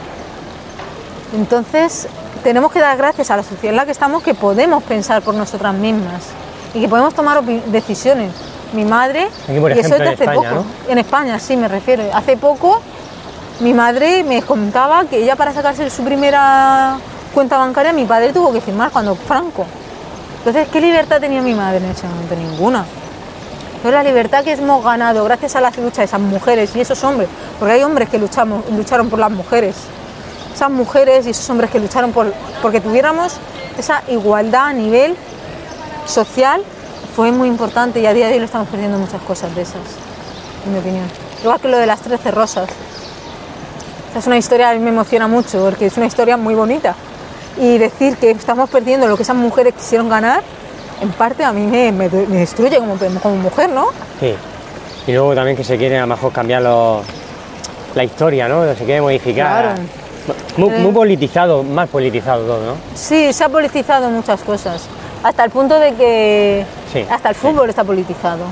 S2: Entonces, tenemos que dar gracias a la sociedad en la que estamos, que podemos pensar por nosotras mismas y que podemos tomar decisiones. Mi madre,
S1: aquí, por ejemplo,
S2: y eso es de hace
S1: España,
S2: poco,
S1: ¿no?
S2: En España sí me refiero, hace poco mi madre me contaba que ella para sacarse su primera cuenta bancaria mi padre tuvo que firmar cuando Franco. Entonces, ¿qué libertad tenía mi madre en ese momento? Ninguna. Pero la libertad que hemos ganado gracias a la lucha de esas mujeres y esos hombres, porque hay hombres que lucharon por las mujeres, esas mujeres y esos hombres que lucharon porque tuviéramos esa igualdad a nivel social, fue muy importante y a día de hoy lo estamos perdiendo muchas cosas de esas, en mi opinión. Igual que lo de las 13 rosas. Esa es una historia que me emociona mucho porque es una historia muy bonita. Y decir que estamos perdiendo lo que esas mujeres quisieron ganar, en parte a mí me destruye como mujer, ¿no?
S1: Sí. Y luego también que se quiere a lo mejor cambiar la historia, ¿no? Se quiere modificar.
S2: Claro.
S1: Muy politizado, más politizado todo, ¿no?
S2: Sí, se ha politizado muchas cosas. Hasta el punto de que
S1: Sí,
S2: hasta el fútbol está politizado.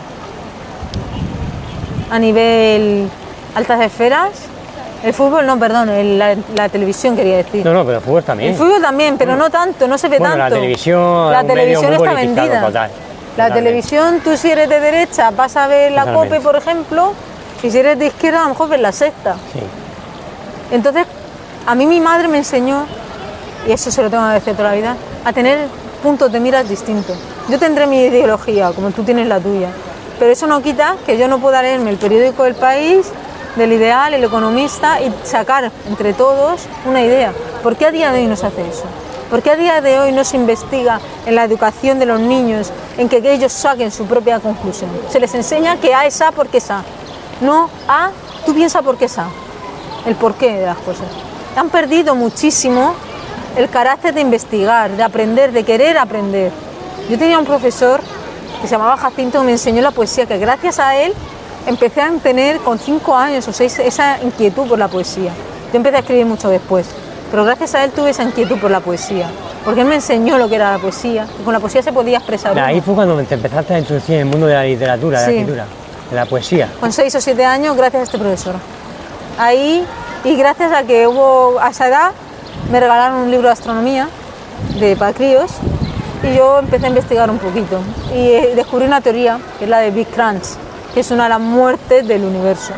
S2: A nivel altas esferas, el fútbol no, perdón, la televisión quería decir.
S1: No, pero el fútbol también.
S2: El fútbol también, pero no tanto, no se ve
S1: Bueno,
S2: tanto.
S1: la televisión
S2: La
S1: es un medio
S2: televisión
S1: muy
S2: está
S1: politizado,
S2: vendida.
S1: total.
S2: La
S1: Totalmente.
S2: televisión, tú si eres de derecha vas a ver la
S1: Totalmente.
S2: COPE, por ejemplo, y si eres de izquierda a lo mejor ves la Sexta.
S1: Sí.
S2: Entonces, a mí mi madre me enseñó, y eso se lo tengo que decir toda la vida, a tener puntos de miras distintos. Yo tendré mi ideología, como tú tienes la tuya, pero eso no quita que yo no pueda leerme el periódico del País, del Ideal, el Economista y sacar entre todos una idea. ¿Por qué a día de hoy no se hace eso? ¿Por qué a día de hoy no se investiga en la educación de los niños, en que ellos saquen su propia conclusión? Se les enseña que A es A porque es A. No, A, tú piensas por qué es A. El porqué de las cosas. Han perdido muchísimo el carácter de investigar, de aprender, de querer aprender. Yo tenía un profesor que se llamaba Jacinto que me enseñó la poesía, que gracias a él empecé a tener con 5 años o 6 esa inquietud por la poesía. Yo empecé a escribir mucho después, pero gracias a él tuve esa inquietud por la poesía, porque él me enseñó lo que era la poesía, y con la poesía se podía expresar.
S1: Ahí fue cuando te empezaste a introducir en el mundo de la literatura, de
S2: Sí.
S1: la escritura, de la poesía.
S2: Con 6 o 7 años, gracias a este profesor. Ahí, y gracias a que a esa edad, me regalaron un libro de astronomía para críos y yo empecé a investigar un poquito y descubrí una teoría, que es la de Big Crunch, que es una de las muertes del universo.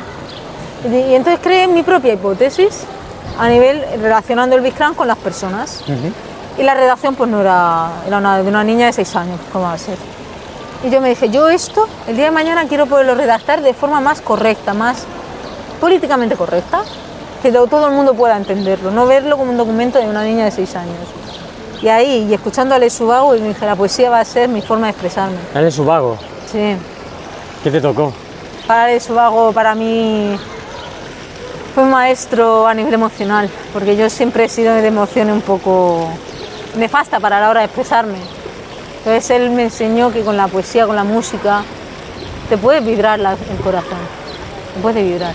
S2: Y entonces creé mi propia hipótesis a nivel relacionando el Big Crunch con las personas. Y la redacción pues no era de una niña de 6 años, ¿cómo va a ser? Y yo me dije, yo esto, el día de mañana quiero poderlo redactar de forma más correcta, más políticamente correcta, que todo el mundo pueda entenderlo, no verlo como un documento de una niña de 6 años. Y ahí, y escuchando a Alex Ubago, y me dije, la poesía va a ser mi forma de expresarme.
S1: Alex Ubago,
S2: Sí.
S1: ¿qué te tocó?
S2: Para Alex Ubago, para mí, fue un maestro a nivel emocional, porque yo siempre he sido de emociones un poco nefasta para la hora de expresarme. Entonces él me enseñó que con la poesía, con la música, te puede vibrar el corazón, te puede vibrar.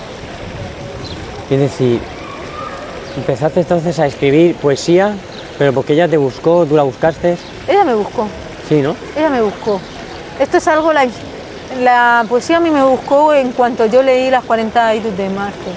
S1: Es decir, empezaste entonces a escribir poesía, pero porque ella te buscó, tú la buscaste.
S2: Ella me buscó,
S1: Sí, ¿no?
S2: ella me buscó. Esto es algo, la poesía a mí me buscó en cuanto yo leí las 40 Itus de Marte,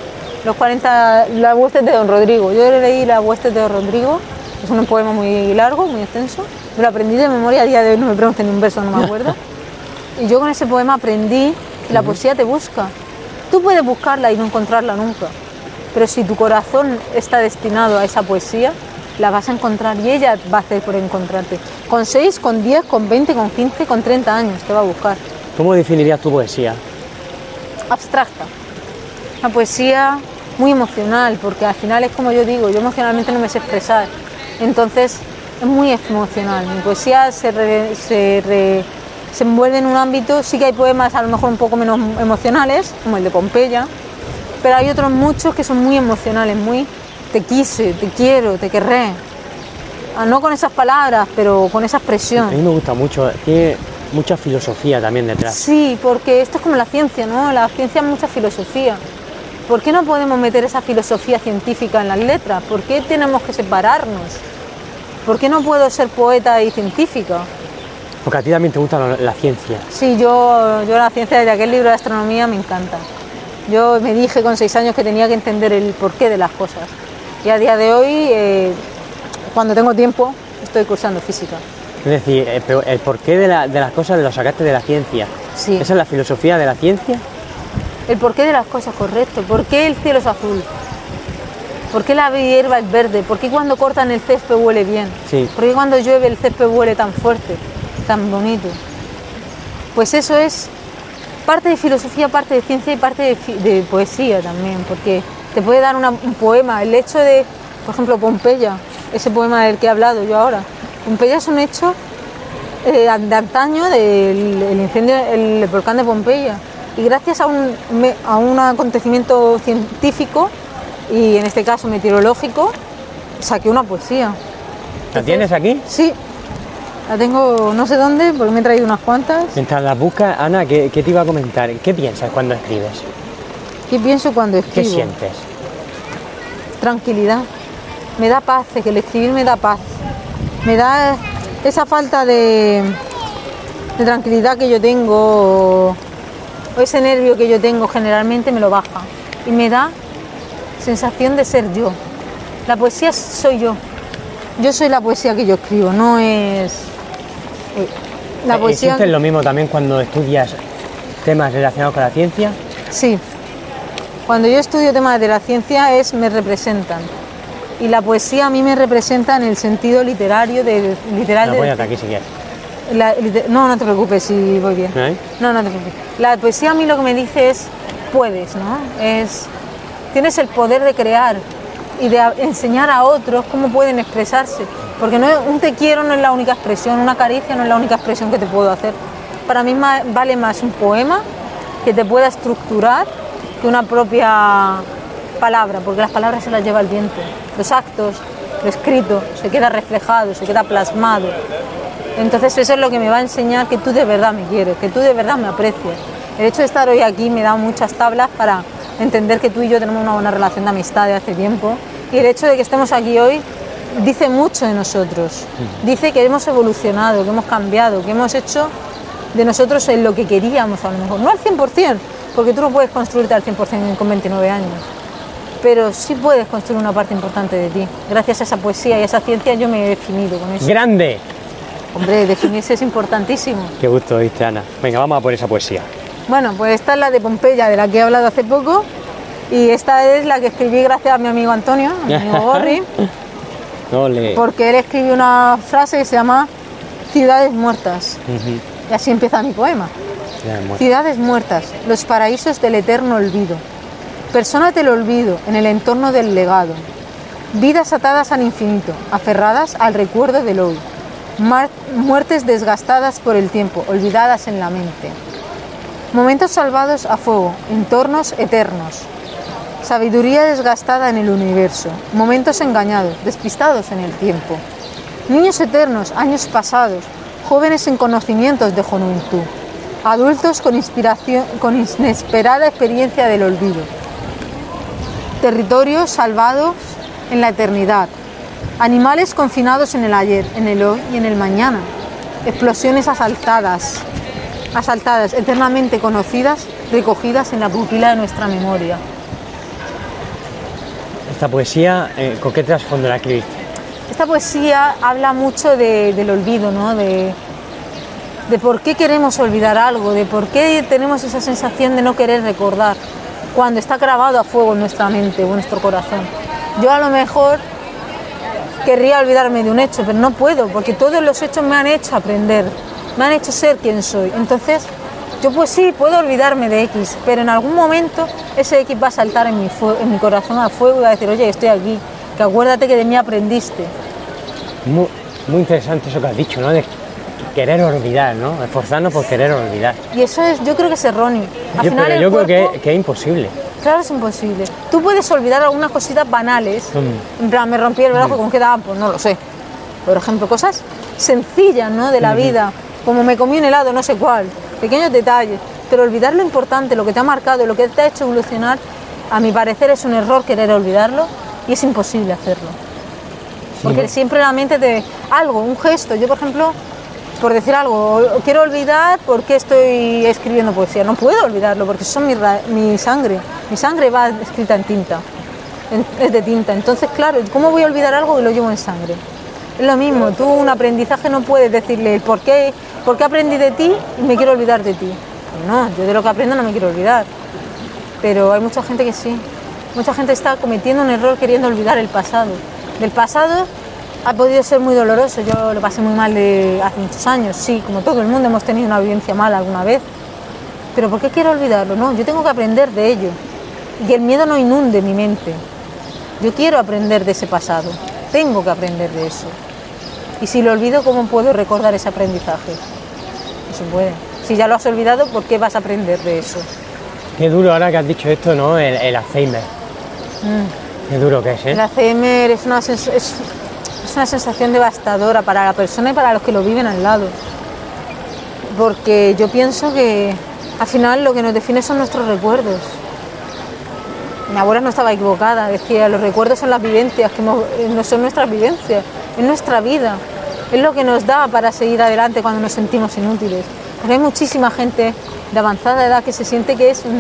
S2: las huestes de Don Rodrigo. Yo leí las huestes de Don Rodrigo, es un poema muy largo, muy extenso. Me lo aprendí de memoria, a día de hoy no me pregunten ni un verso, no me acuerdo. Y yo con ese poema aprendí que la poesía te busca. Tú puedes buscarla y no encontrarla nunca, pero si tu corazón está destinado a esa poesía, la vas a encontrar y ella va a hacer por encontrarte. Con 6, con 10, con 20, con 15, con 30 años te va a buscar.
S1: ¿Cómo definirías tu poesía?
S2: Abstracta. Una poesía muy emocional, porque al final es como yo digo, yo emocionalmente no me sé expresar. Entonces es muy emocional. Mi poesía se envuelve en un ámbito, sí que hay poemas a lo mejor un poco menos emocionales, como el de Pompeya, pero hay otros muchos que son muy emocionales, muy te quise, te quiero, te querré. No con esas palabras, pero con esa
S1: A
S2: expresión.
S1: mí me gusta mucho, tiene mucha filosofía también detrás.
S2: Sí, porque esto es como la ciencia, ¿no? La ciencia es mucha filosofía. ¿Por qué no podemos meter esa filosofía científica en las letras? ¿Por qué tenemos que separarnos? ¿Por qué no puedo ser poeta y científica?
S1: Porque a ti también te gusta la ciencia.
S2: Sí, yo la ciencia de aquel libro de astronomía me encanta. Yo me dije con 6 años que tenía que entender el porqué de las cosas. Y a día de hoy, cuando tengo tiempo, estoy cursando física.
S1: Es decir, el porqué de las cosas lo sacaste de la ciencia.
S2: Sí.
S1: ¿Esa es la filosofía de la ciencia?
S2: El porqué de las cosas, correcto. ¿Por qué el cielo es azul? ¿Por qué la hierba es verde? ¿Por qué cuando cortan el césped huele bien?
S1: Sí.
S2: ¿Por qué cuando llueve el césped huele tan fuerte, tan bonito? Pues eso es parte de filosofía, parte de ciencia y parte de poesía también, porque te puede dar un poema. El hecho de, por ejemplo, Pompeya, ese poema del que he hablado yo ahora. Pompeya es un hecho de antaño del incendio, el volcán de Pompeya. Y gracias a un acontecimiento científico, y en este caso meteorológico, saqué una poesía.
S1: ¿La tienes aquí?
S2: Sí, la tengo no sé dónde, porque me he traído unas cuantas.
S1: Mientras las buscas, Ana, ¿qué te iba a comentar? ¿Qué piensas cuando escribes?
S2: ¿Qué pienso cuando escribo?
S1: ¿Qué sientes?
S2: Tranquilidad. Me da paz, que el escribir me da paz. Me da esa falta de tranquilidad que yo tengo, o ese nervio que yo tengo generalmente me lo baja. Y me da sensación de ser yo. La poesía soy yo. Yo soy la poesía que yo escribo, no es... La poesía...
S1: ¿Sientes lo mismo también cuando estudias temas relacionados con la ciencia?
S2: Sí. Cuando yo estudio temas de la ciencia me representan. Y la poesía a mí me representa en el sentido literario,
S1: Apóyate aquí si quieres.
S2: No te preocupes si voy bien. No te preocupes. La poesía a mí lo que me dice es, puedes, ¿no? Tienes el poder de crear y de enseñar a otros cómo pueden expresarse. Porque un te quiero no es la única expresión, una caricia no es la única expresión que te puedo hacer. Para mí vale más un poema que te pueda estructurar que una propia palabra, porque las palabras se las lleva el viento. Los actos, lo escrito, se queda reflejado, se queda plasmado. Entonces eso es lo que me va a enseñar que tú de verdad me quieres, que tú de verdad me aprecias. El hecho de estar hoy aquí me da muchas tablas para entender que tú y yo tenemos una buena relación de amistad de hace tiempo, y el hecho de que estemos aquí hoy dice mucho de nosotros. Dice que hemos evolucionado, que hemos cambiado, que hemos hecho de nosotros en lo que queríamos a lo mejor. No al 100%, porque tú no puedes construirte al 100% con 29 años, pero sí puedes construir una parte importante de ti. Gracias a esa poesía y a esa ciencia yo me he definido con eso.
S1: ¡Grande!
S2: Hombre, definirse es importantísimo.
S1: Qué gusto, ¿viste, Ana? Venga, vamos a por esa poesía.
S2: Bueno, pues esta es la de Pompeya, de la que he hablado hace poco, y esta es la que escribí gracias a mi amigo Antonio, a mi amigo Gorri, porque él escribió una frase que se llama Ciudades muertas. Y así empieza mi poema. Ciudades muertas, los paraísos del eterno olvido. Personas del olvido en el entorno del legado. Vidas atadas al infinito, aferradas al recuerdo del hoy. Muertes desgastadas por el tiempo, olvidadas en la mente. Momentos salvados a fuego, entornos eternos. Sabiduría desgastada en el universo. Momentos engañados, despistados en el tiempo. Niños eternos, años pasados, jóvenes en conocimientos de juventud. Adultos con inesperada experiencia del olvido. Territorios salvados en la eternidad. Animales confinados en el ayer, en el hoy y en el mañana. Explosiones asaltadas, eternamente conocidas, recogidas en la pupila de nuestra memoria.
S1: Esta poesía, ¿con qué trasfondo la escribiste?
S2: Esta poesía habla mucho del olvido, ¿no? De por qué queremos olvidar algo, de por qué tenemos esa sensación de no querer recordar, cuando está grabado a fuego en nuestra mente o en nuestro corazón. Yo a lo mejor querría olvidarme de un hecho, pero no puedo, porque todos los hechos me han hecho aprender, me han hecho ser quien soy. Entonces, yo pues sí, puedo olvidarme de X, pero en algún momento ese X va a saltar en mi corazón a fuego y va a decir, oye, estoy aquí, que acuérdate que de mí aprendiste.
S1: Muy interesante eso que has dicho, ¿no? De querer olvidar, ¿no? Esforzarnos por querer olvidar.
S2: Y eso yo creo que es erróneo.
S1: Yo creo que es imposible.
S2: Claro, es imposible. Tú puedes olvidar algunas cositas banales, en plan, me rompí el brazo, ¿con qué edad? Pues no lo sé. Por ejemplo, cosas sencillas, ¿no? De la vida, como me comí un helado, no sé cuál, pequeños detalles. Pero olvidar lo importante, lo que te ha marcado, lo que te ha hecho evolucionar, a mi parecer es un error querer olvidarlo y es imposible hacerlo. Porque siempre la mente un gesto. Yo, por ejemplo, por decir algo, quiero olvidar por qué estoy escribiendo poesía. No puedo olvidarlo porque eso es mi sangre. Mi sangre va escrita en tinta, es de tinta. Entonces, claro, ¿cómo voy a olvidar algo que lo llevo en sangre? Es lo mismo, tú un aprendizaje no puedes decirle el por qué aprendí de ti y me quiero olvidar de ti. Pues no, yo de lo que aprendo no me quiero olvidar. Pero hay mucha gente que sí. Mucha gente está cometiendo un error queriendo olvidar el pasado. Del pasado ha podido ser muy doloroso. Yo lo pasé muy mal hace muchos años, sí, como todo el mundo hemos tenido una vivencia mala alguna vez. ¿Pero por qué quiero olvidarlo? No, yo tengo que aprender de ello. Y que el miedo no inunde mi mente. Yo quiero aprender de ese pasado. Tengo que aprender de eso. Y si lo olvido, ¿cómo puedo recordar ese aprendizaje? No se puede. Si ya lo has olvidado, ¿por qué vas a aprender de eso?
S1: Qué duro ahora que has dicho esto, ¿no? El Alzheimer. Qué duro que es, ¿eh?
S2: El Alzheimer es una sensación devastadora para la persona y para los que lo viven al lado. Porque yo pienso que al final lo que nos define son nuestros recuerdos. Mi abuela no estaba equivocada, decía, los recuerdos son las vivencias, que no son nuestras vivencias, es nuestra vida. Es lo que nos da para seguir adelante cuando nos sentimos inútiles. Porque hay muchísima gente de avanzada edad que se siente que es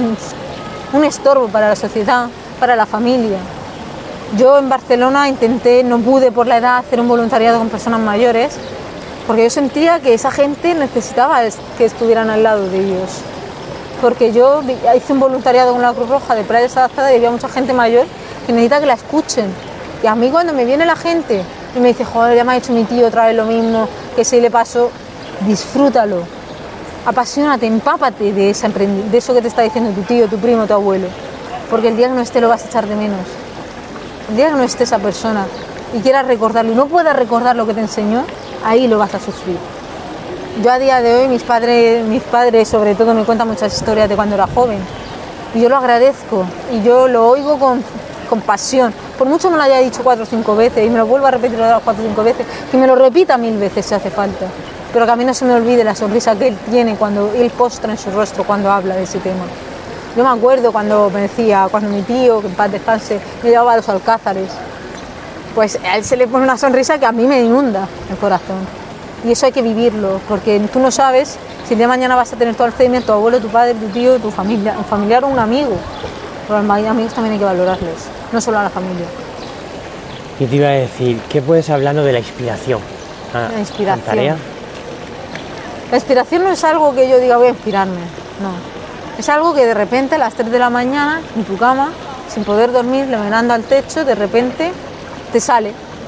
S2: un estorbo para la sociedad, para la familia. Yo en Barcelona no pude por la edad hacer un voluntariado con personas mayores, porque yo sentía que esa gente necesitaba que estuvieran al lado de ellos. Porque yo hice un voluntariado con la Cruz Roja de Playas Adaptadas y había mucha gente mayor que necesita que la escuchen. Y a mí cuando me viene la gente y me dice, joder, ya me ha hecho mi tío otra vez lo mismo, que se le pasó, disfrútalo, apasionate, empápate de eso que te está diciendo tu tío, tu primo, tu abuelo. Porque el día que no esté lo vas a echar de menos. El día que no esté esa persona y quieras recordarlo y no puedas recordar lo que te enseñó, ahí lo vas a sufrir. Yo a día de hoy, mis padres sobre todo me cuentan muchas historias de cuando era joven y yo lo agradezco y yo lo oigo con pasión. Por mucho me lo haya dicho 4 o 5 veces y me lo vuelvo a repetir 4 o 5 veces, que me lo repita 1000 veces si hace falta, pero que a mí no se me olvide la sonrisa que él tiene cuando él postra en su rostro cuando habla de ese tema. Yo me acuerdo cuando mi tío, que en paz descanse, me llevaba a los Alcázares, pues a él se le pone una sonrisa que a mí me inunda el corazón. Y eso hay que vivirlo, porque tú no sabes si el día de mañana vas a tener tu Alzheimer, tu abuelo, tu padre, tu tío, tu familia, un familiar o un amigo. Pero los amigos también hay que valorarlos, no solo a la familia.
S1: Y te iba a decir, ¿qué puedes hablarnos de la inspiración?
S2: La inspiración. La inspiración no es algo que yo diga voy a inspirarme, no. Es algo que de repente a las 3 de la mañana, en tu cama, sin poder dormir, mirando al techo, de repente te sale.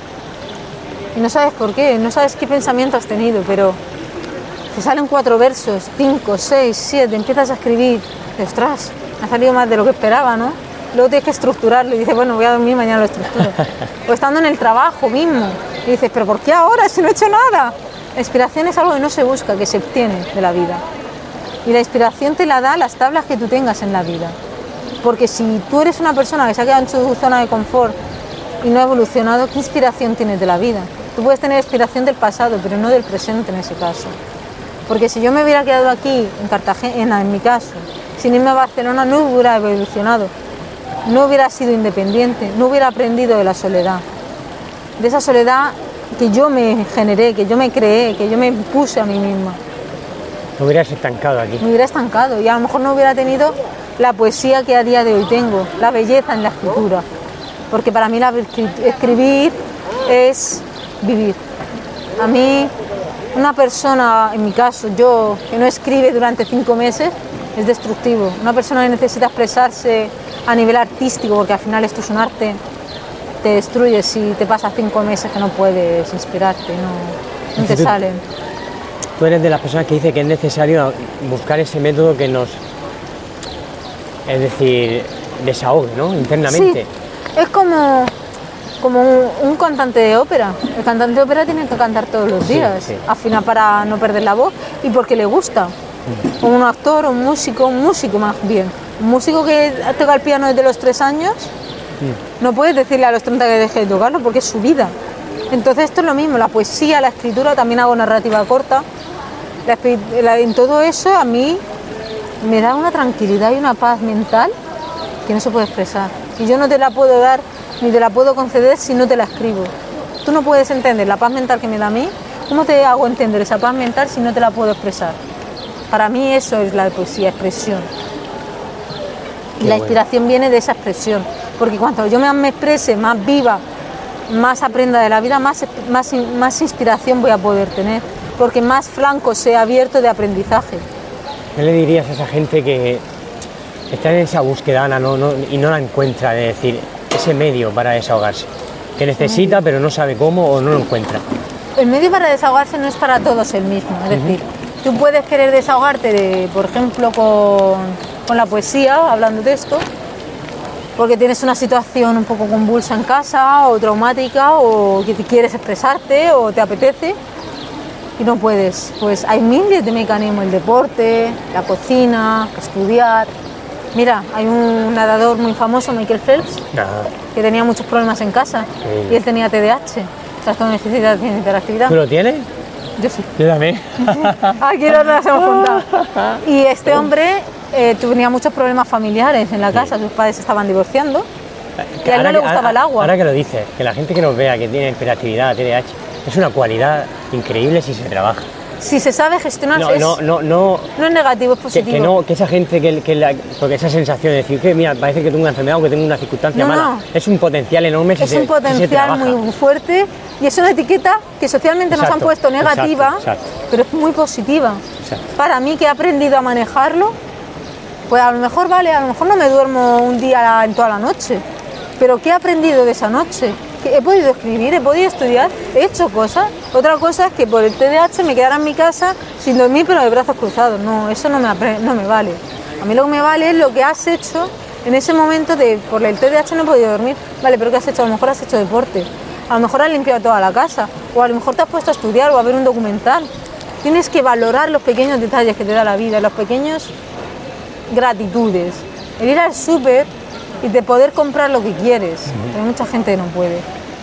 S2: Y no sabes por qué, no sabes qué pensamiento has tenido, pero te salen 4 versos, 5, 6, 7, empiezas a escribir. Y, ostras, me ha salido más de lo que esperaba, ¿no? Luego tienes que estructurarlo y dices, bueno, voy a dormir, mañana lo estructuro. O estando en el trabajo mismo, y dices, pero ¿por qué ahora si no he hecho nada? La inspiración es algo que no se busca, que se obtiene de la vida. Y la inspiración te la da las tablas que tú tengas en la vida. Porque si tú eres una persona que se ha quedado en su zona de confort y no ha evolucionado, ¿qué inspiración tienes de la vida? Tú puedes tener inspiración del pasado, pero no del presente en ese caso. Porque si yo me hubiera quedado aquí, en Cartagena, en mi caso, sin irme a Barcelona, no hubiera evolucionado, no hubiera sido independiente, no hubiera aprendido de la soledad. De esa soledad que yo me generé, que yo me creé, que yo me puse a mí misma.
S1: Me hubieras estancado aquí.
S2: Me hubiera estancado y a lo mejor no hubiera tenido la poesía que a día de hoy tengo, la belleza en la escritura. Porque para mí escribir es vivir. A mí, una persona, en mi caso, yo, que no escribe durante 5 meses, es destructivo. Una persona que necesita expresarse a nivel artístico, porque al final esto es un arte, te destruye si te pasas 5 meses que no puedes inspirarte, no te salen.
S1: Tú eres de las personas que dice que es necesario buscar ese método que nos, es decir, desahogue, ¿no? Internamente.
S2: Sí, es como un cantante de ópera. El cantante de ópera tiene que cantar todos los días,
S1: sí.
S2: al final para no perder la voz y porque le gusta. O un actor, un músico más bien. Un músico que toca el piano desde los 3 años, no puedes decirle a los 30 que deje de tocarlo porque es su vida. Entonces esto es lo mismo, la poesía, la escritura, también hago narrativa corta. En todo eso a mí me da una tranquilidad y una paz mental que no se puede expresar. Y yo no te la puedo dar ni te la puedo conceder si no te la escribo. Tú no puedes entender la paz mental que me da a mí. ¿Cómo te hago entender esa paz mental si no te la puedo expresar? Para mí eso es la poesía, expresión. Y la inspiración viene de esa expresión. Porque cuanto yo me exprese más viva, más aprenda de la vida, más inspiración voy a poder tener. Porque más flanco sea abierto de aprendizaje.
S1: ¿Qué le dirías a esa gente que está en esa búsqueda, Ana, y no la encuentra, es decir, ese medio para desahogarse? Que necesita, pero no sabe cómo o no lo encuentra.
S2: El medio para desahogarse no es para todos el mismo. Es decir, Tú puedes querer desahogarte, por ejemplo, con la poesía, hablando de esto, porque tienes una situación un poco convulsa en casa o traumática o que te quieres expresarte o te apetece y no puedes. Pues hay miles de mecanismos, el deporte, la cocina, estudiar. Mira, hay un nadador muy famoso, Michael Phelps, que tenía muchos problemas en casa y él tenía TDAH, trastorno de déficit de hiperactividad.
S1: ¿Tú lo tienes?
S2: Yo sí.
S1: Yo también.
S2: Aquí no nos hemos juntado. Y este hombre tenía muchos problemas familiares en la casa, sus padres se estaban divorciando y a él no le gustaba el agua.
S1: Ahora que lo dices, que la gente que nos vea que tiene hiperactividad, TDAH, es una cualidad increíble si se trabaja.
S2: Si se sabe gestionar,
S1: No
S2: es negativo, es positivo.
S1: Que esa gente, porque esa sensación de decir que, mira, parece que tengo una enfermedad o que tengo una circunstancia mala, es un potencial enorme.
S2: Es un potencial muy fuerte y es una etiqueta que socialmente nos han puesto negativa, pero es muy positiva. Para mí, que he aprendido a manejarlo, pues a lo mejor a lo mejor no me duermo un día en toda la noche, pero ¿qué he aprendido de esa noche? He podido escribir, he podido estudiar, he hecho cosas. Otra cosa es que por el TDAH me quedara en mi casa sin dormir pero de brazos cruzados. No, eso no me vale. A mí lo que me vale es lo que has hecho en ese momento por el TDAH no he podido dormir. Vale, pero ¿qué has hecho? A lo mejor has hecho deporte, a lo mejor has limpiado toda la casa, o a lo mejor te has puesto a estudiar o a ver un documental. Tienes que valorar los pequeños detalles que te da la vida, los pequeños gratitudes. El ir al súper y de poder comprar lo que quieres, pero mucha gente no puede.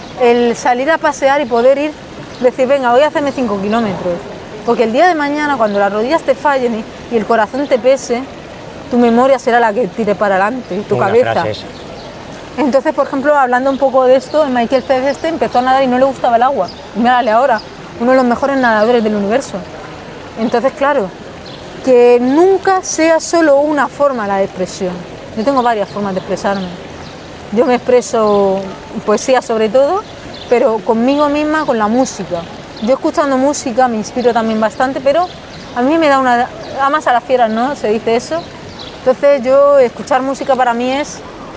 S2: El salir a pasear y poder ir, decir, venga, voy a hacerme 5 kilómetros, porque el día de mañana, cuando las rodillas te fallen y el corazón te pese, tu memoria será la que tire para adelante, tu cabeza. Entonces, por ejemplo, hablando un poco de esto, Michael Phelps empezó a nadar y no le gustaba el agua. Y mírale ahora, uno de los mejores nadadores del universo. Entonces, claro, que nunca sea solo una forma la expresión. Yo tengo varias formas de expresarme. Yo me expreso en poesía sobre todo, pero conmigo misma, con la música. Yo escuchando música me inspiro también bastante, pero a mí me da una... Amas a las fieras, ¿no? Se dice eso. Entonces yo, escuchar música para mí es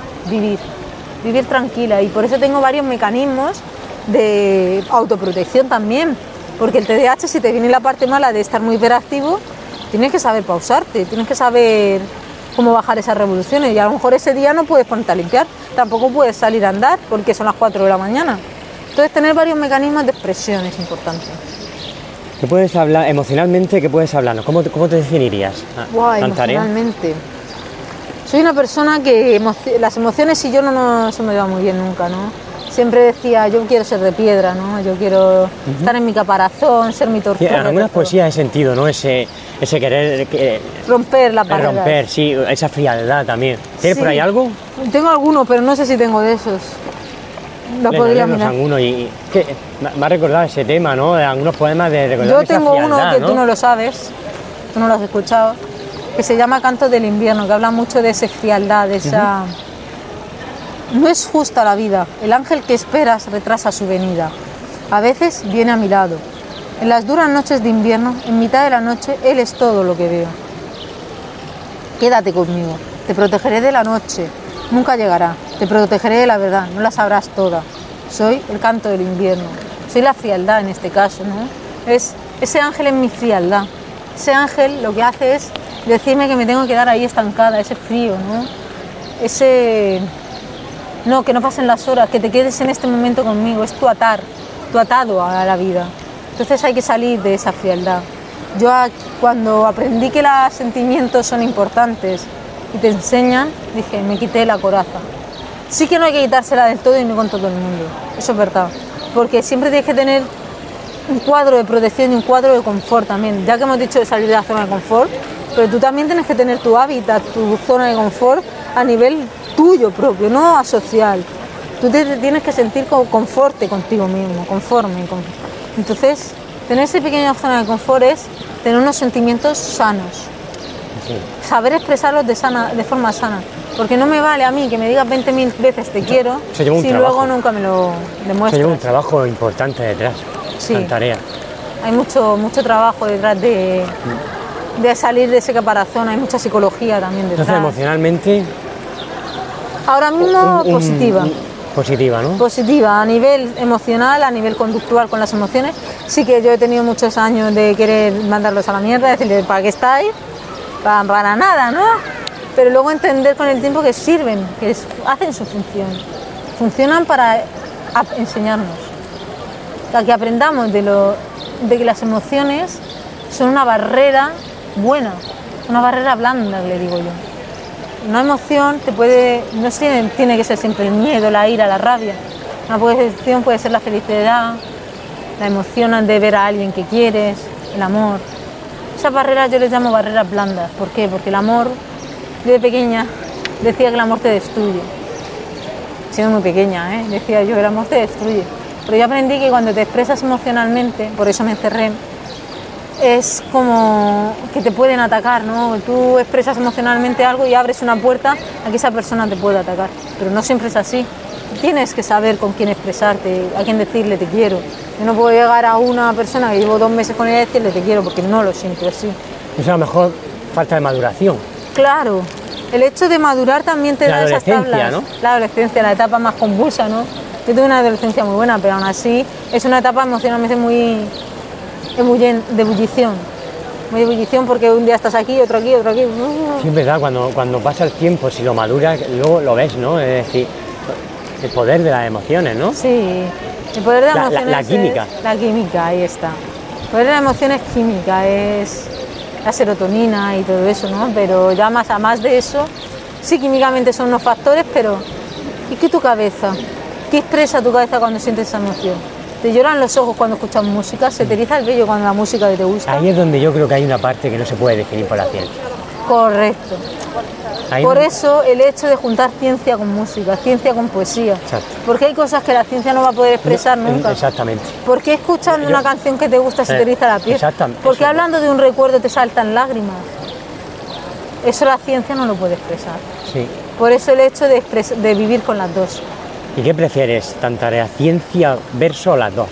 S2: vivir tranquila, y por eso tengo varios mecanismos de autoprotección también, porque el TDAH, si te viene la parte mala de estar muy hiperactivo, tienes que saber pausarte, tienes que saber cómo bajar esas revoluciones, y a lo mejor ese día no puedes ponerte a limpiar, tampoco puedes salir a andar porque son las 4 de la mañana. Entonces tener varios mecanismos de expresión es importante.
S1: ¿Qué puedes hablar emocionalmente? ¿Qué puedes hablarnos? ¿Cómo te definirías?
S2: Emocionalmente. Soy una persona que las emociones y yo no se me da muy bien nunca, ¿no? Siempre decía, yo quiero ser de piedra, ¿no? Yo quiero estar en mi caparazón, ser mi tortuga.
S1: Sí, en algunas poesías he sentido, ¿no? Ese querer...
S2: romper la pared.
S1: Romper, sí, esa frialdad también. ¿Tienes por ahí algo?
S2: Tengo alguno, pero no sé si tengo de esos. Lo podría mirar.
S1: Alguno y que me ha recordado ese tema, ¿no? De algunos poemas de recordar.
S2: Yo tengo uno que tú no lo sabes, tú no lo has escuchado, que se llama Canto del invierno, que habla mucho de esa frialdad, de esa... No es justa la vida, el ángel que esperas retrasa su venida. A veces viene a mi lado. En las duras noches de invierno, en mitad de la noche, él es todo lo que veo. Quédate conmigo, te protegeré de la noche, nunca llegará. Te protegeré de la verdad, no la sabrás toda. Soy el canto del invierno, soy la frialdad en este caso, ¿no? Ese ángel es mi frialdad. Ese ángel lo que hace es decirme que me tengo que quedar ahí estancada, ese frío, ¿no? No, que no pasen las horas, que te quedes en este momento conmigo, es tu atado a la vida. Entonces hay que salir de esa frialdad. Yo cuando aprendí que los sentimientos son importantes y te enseñan, dije, me quité la coraza. Sí que no hay que quitársela del todo y no con todo el mundo, eso es verdad, porque siempre tienes que tener un cuadro de protección y un cuadro de confort también, ya que hemos dicho de salir de la zona de confort, pero tú también tienes que tener tu hábitat, tu zona de confort a nivel tuyo propio, no asocial. Tú te tienes que sentir conforte contigo mismo, conforme. Entonces, tener esa pequeña zona de confort es tener unos sentimientos sanos. Sí. Saber expresarlos de forma sana. Porque no me vale a mí que me digas 20.000 veces te quiero si luego nunca me lo demuestras. Se
S1: lleva un trabajo importante detrás, una tarea.
S2: Hay mucho trabajo detrás de salir de ese caparazón, hay mucha psicología también detrás.
S1: Entonces, emocionalmente...
S2: Ahora mismo positiva.
S1: Positiva, ¿no?
S2: Positiva, a nivel emocional, a nivel conductual con las emociones. Sí que yo he tenido muchos años de querer mandarlos a la mierda, decirles, ¿para qué estáis? Para nada, ¿no? Pero luego entender con el tiempo que sirven, que hacen su función. Funcionan para enseñarnos. Para que aprendamos de que las emociones son una barrera buena, una barrera blanda, le digo yo. Una emoción no tiene que ser siempre el miedo, la ira, la rabia. Una emoción puede ser la felicidad, la emoción de ver a alguien que quieres, el amor. Esas barreras yo les llamo barreras blandas. ¿Por qué? Porque el amor, yo de pequeña decía que el amor te destruye. Siendo muy pequeña, decía yo que el amor te destruye. Pero yo aprendí que cuando te expresas emocionalmente, por eso me encerré, es como que te pueden atacar, ¿no? Tú expresas emocionalmente algo y abres una puerta a que esa persona te pueda atacar, pero no siempre es así. Tienes que saber con quién expresarte, a quién decirle te quiero. Yo no puedo llegar a una persona que llevo 2 meses con ella y decirle te quiero porque no lo siento así.
S1: Es a lo mejor falta de maduración.
S2: Claro, el hecho de madurar también te da esas tablas.
S1: ¿No?
S2: La adolescencia, la etapa más convulsa, ¿no? Yo tuve una adolescencia muy buena, pero aún así es una etapa emocionalmente de ebullición. Muy de ebullición porque un día estás aquí, otro aquí, otro aquí.
S1: Sí, es verdad, cuando pasa el tiempo, si lo maduras, luego lo ves, ¿no? Es decir, el poder de las emociones, ¿no?
S2: Sí, el poder de las emociones
S1: la química.
S2: La química, ahí está. El poder de las emociones es química, es la serotonina y todo eso, ¿no? Pero ya más de eso, sí, químicamente son unos factores, pero ¿y qué tu cabeza? ¿Qué expresa tu cabeza cuando sientes esa emoción? Te lloran los ojos cuando escuchas música, se te eriza el vello cuando la música te gusta.
S1: Ahí es donde yo creo que hay una parte que no se puede definir por la ciencia.
S2: Correcto. Por eso el hecho de juntar ciencia con música, ciencia con poesía.
S1: Exacto.
S2: Porque hay cosas que la ciencia no va a poder expresar nunca.
S1: Exactamente.
S2: ¿Por qué escuchando una canción que te gusta se te eriza la piel?
S1: Exactamente.
S2: ¿Por qué hablando de un recuerdo te saltan lágrimas? Eso la ciencia no lo puede expresar.
S1: Sí.
S2: Por eso el hecho de vivir con las dos.
S1: ¿Y qué prefieres? ¿Tantarea ciencia verso o las dos?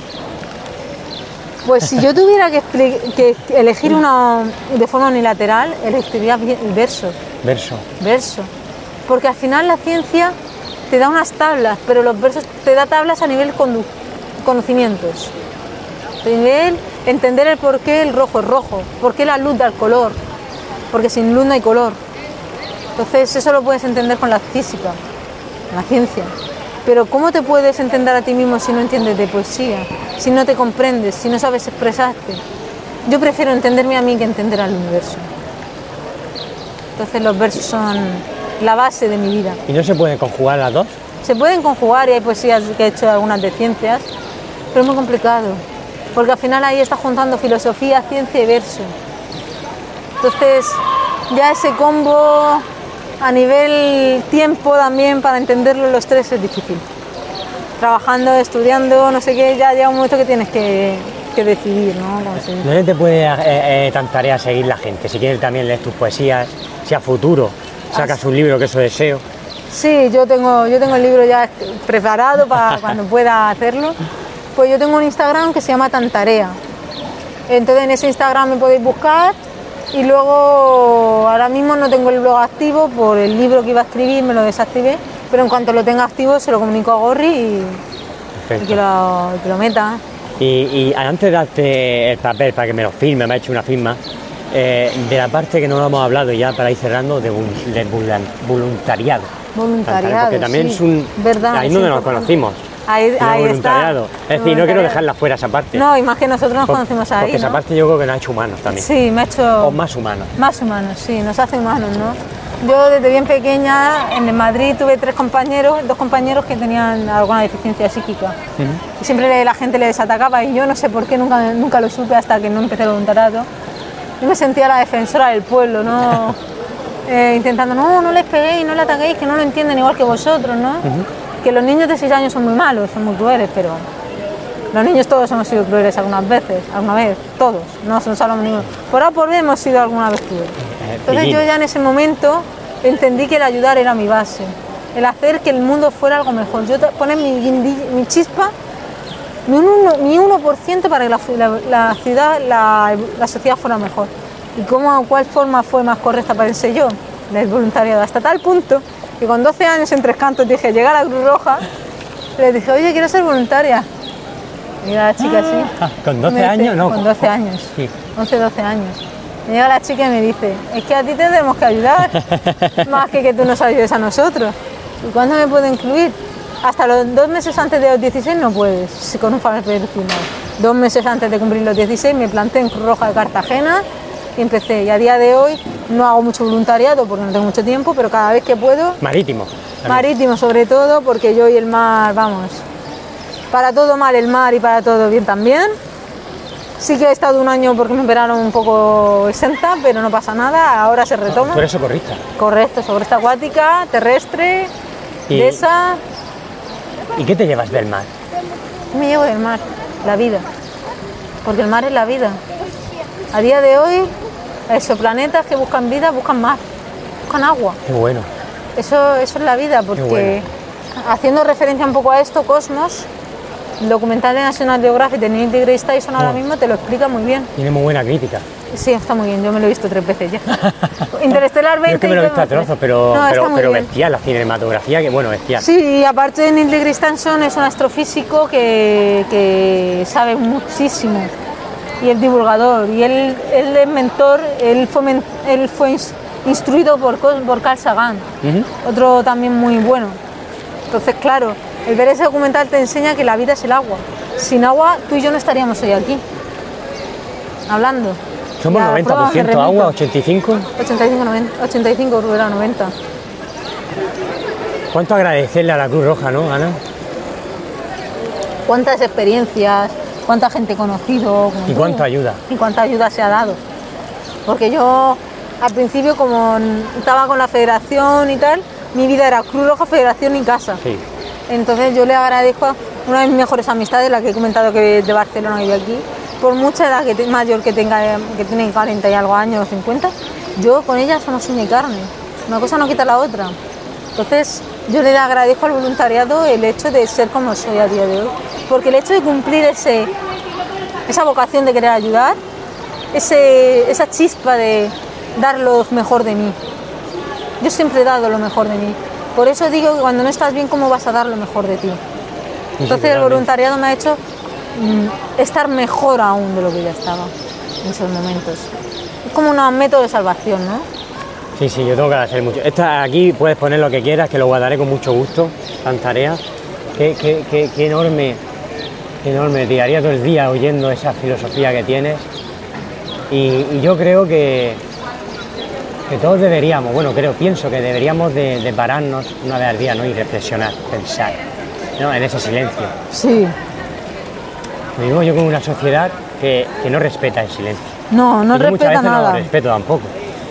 S2: Pues si yo tuviera que elegir uno de forma unilateral, elegiría el verso. Verso. Porque al final la ciencia te da unas tablas, pero los versos te da tablas a nivel conocimientos. A nivel entender el por qué el rojo es rojo, por qué la luz da el color, porque sin luz no hay color. Entonces eso lo puedes entender con la física, con la ciencia. Pero ¿cómo te puedes entender a ti mismo si no entiendes de poesía? Si no te comprendes, si no sabes expresarte. Yo prefiero entenderme a mí que entender al universo. Entonces los versos son la base de mi vida.
S1: ¿Y no se pueden conjugar las dos?
S2: Se pueden conjugar y hay poesías que he hecho algunas de ciencias, pero es muy complicado. Porque al final ahí estás juntando filosofía, ciencia y verso. Entonces ya ese combo a nivel tiempo también para entenderlo los tres es difícil. Trabajando, estudiando, no sé qué, ya llega un momento que tienes que decidir, ¿no?
S1: ¿Dónde te puede tantarea seguir la gente? Si quieres también leer tus poesías, si a futuro sacas un libro, que eso deseo.
S2: Sí, yo tengo el libro ya preparado para cuando pueda hacerlo. Pues yo tengo un Instagram que se llama Tantarea. Entonces en ese Instagram me podéis buscar. Y luego, ahora mismo no tengo el blog activo por el libro que iba a escribir, me lo desactivé, pero en cuanto lo tenga activo se lo comunico a Gorri y que lo meta.
S1: Y antes de darte el papel para que me lo firme, me ha hecho una firma, de la parte que no lo hemos hablado ya para ir cerrando, del voluntariado.
S2: Voluntariado,
S1: porque también
S2: sí,
S1: es un...
S2: verdad,
S1: ahí no nos conocimos.
S2: Ahí
S1: voluntariado.
S2: Está.
S1: Es decir, no quiero dejarla fuera esa parte.
S2: No, y más que nosotros nos conocemos ahí,
S1: porque esa parte yo creo que nos ha hecho humanos también.
S2: Sí, me ha hecho...
S1: O más humanos.
S2: Más humanos, sí, nos hace humanos, ¿no? Yo desde bien pequeña en Madrid tuve 2 compañeros que tenían alguna deficiencia psíquica. Y siempre la gente les atacaba y yo no sé por qué, nunca lo supe hasta que no empecé el voluntariado. Yo me sentía la defensora del pueblo, ¿no? Intentando, no les peguéis, no le ataquéis, que no lo entienden igual que vosotros, ¿no? Que los niños de 6 años son muy malos, son muy crueles, pero los niños todos hemos sido crueles alguna vez, todos, no nos hablamos ninguno. Por A por B hemos sido alguna vez crueles. Entonces yo ya en ese momento entendí que el ayudar era mi base, el hacer que el mundo fuera algo mejor. Yo poner mi chispa, mi 1% para que la sociedad fuera mejor. ¿Y cuál forma fue más correcta, pensé yo? Del voluntariado, hasta tal punto que con 12 años en Tres Cantos dije, llega la Cruz Roja Le dije, oye, quiero ser voluntaria. Y la chica así.
S1: ¿Con 12
S2: me dice,
S1: años? No.
S2: Con 12 años.
S1: Sí.
S2: 11, 12 años. Me llega la chica y me dice, es que a ti tendremos que ayudar, más que tú nos ayudes a nosotros. ¿Y cuándo me puedo incluir? Hasta los 2 meses antes de los 16 no puedes, si con un papel final. 2 meses antes de cumplir los 16 me planté en Cruz Roja de Cartagena y empecé. Y a día de hoy no hago mucho voluntariado porque no tengo mucho tiempo, pero cada vez que puedo...
S1: Marítimo.
S2: Marítimo sobre todo, porque yo y el mar, vamos, para todo mal el mar y para todo bien también. Sí que he estado un año porque me operaron un poco exenta, pero no pasa nada, ahora se retoma.
S1: ¿Tú eres socorrista?
S2: Correcto, socorrista acuática, terrestre, de esa...
S1: ¿Y qué te llevas del mar?
S2: Me llevo del mar, la vida, porque el mar es la vida. A día de hoy, exoplanetas que buscan vida, buscan mar, buscan agua.
S1: Qué bueno.
S2: Eso es la vida, porque
S1: bueno.
S2: Haciendo referencia un poco a esto, Cosmos, el documental de National Geographic de Neil deGrasse Tyson ahora mismo te lo explica muy bien.
S1: Tiene muy buena crítica.
S2: Sí, está muy bien, yo me lo he visto 3 veces ya. Interestelar 20.
S1: Yo es que me lo he visto a trozos, pero
S2: bien.
S1: bestial, la cinematografía, que bueno, bestial.
S2: Sí, y aparte de Neil deGrasse Tyson es un astrofísico que sabe muchísimo y es divulgador, y él es mentor, él fue instruido por Carl Sagan, otro también muy bueno. Entonces, claro, el ver ese documental te enseña que la vida es el agua. Sin agua, tú y yo no estaríamos hoy aquí, hablando.
S1: Somos 90% agua, 85.
S2: 85, creo que era 90.
S1: ¿Cuánto agradecerle a la Cruz Roja, no, Ana?
S2: Cuántas experiencias, cuánta gente he conocido.
S1: Y cuánta ayuda.
S2: Y cuánta ayuda se ha dado. Porque yo, al principio, como estaba con la federación y tal, mi vida era Cruz Roja, federación y casa.
S1: Sí.
S2: Entonces yo le agradezco a una de mis mejores amistades, la que he comentado que es de Barcelona y de aquí, por mucha edad mayor que tenga, que tiene 40 y algo años, 50, yo con ella somos uña y carne. Una cosa no quita la otra. Entonces yo le agradezco al voluntariado el hecho de ser como soy a día de hoy. Porque el hecho de cumplir esa vocación de querer ayudar, esa chispa de dar lo mejor de mí. Yo siempre he dado lo mejor de mí. Por eso digo que cuando no estás bien, ¿cómo vas a dar lo mejor de ti? Entonces el voluntariado me ha hecho estar mejor aún de lo que ya estaba en esos momentos. Es como un método de salvación, ¿no?
S1: Sí, yo tengo que agradecer mucho. Aquí puedes poner lo que quieras, que lo guardaré con mucho gusto, Tantarea. Qué enorme, tiraría todo el día oyendo esa filosofía que tienes. Y yo creo que todos deberíamos, pienso que deberíamos de pararnos una vez al día, ¿no? Y reflexionar, pensar, ¿no? En ese silencio.
S2: Sí.
S1: Vivimos yo con una sociedad que no respeta el silencio.
S2: No respeta
S1: muchas veces
S2: nada.
S1: No lo respeto tampoco.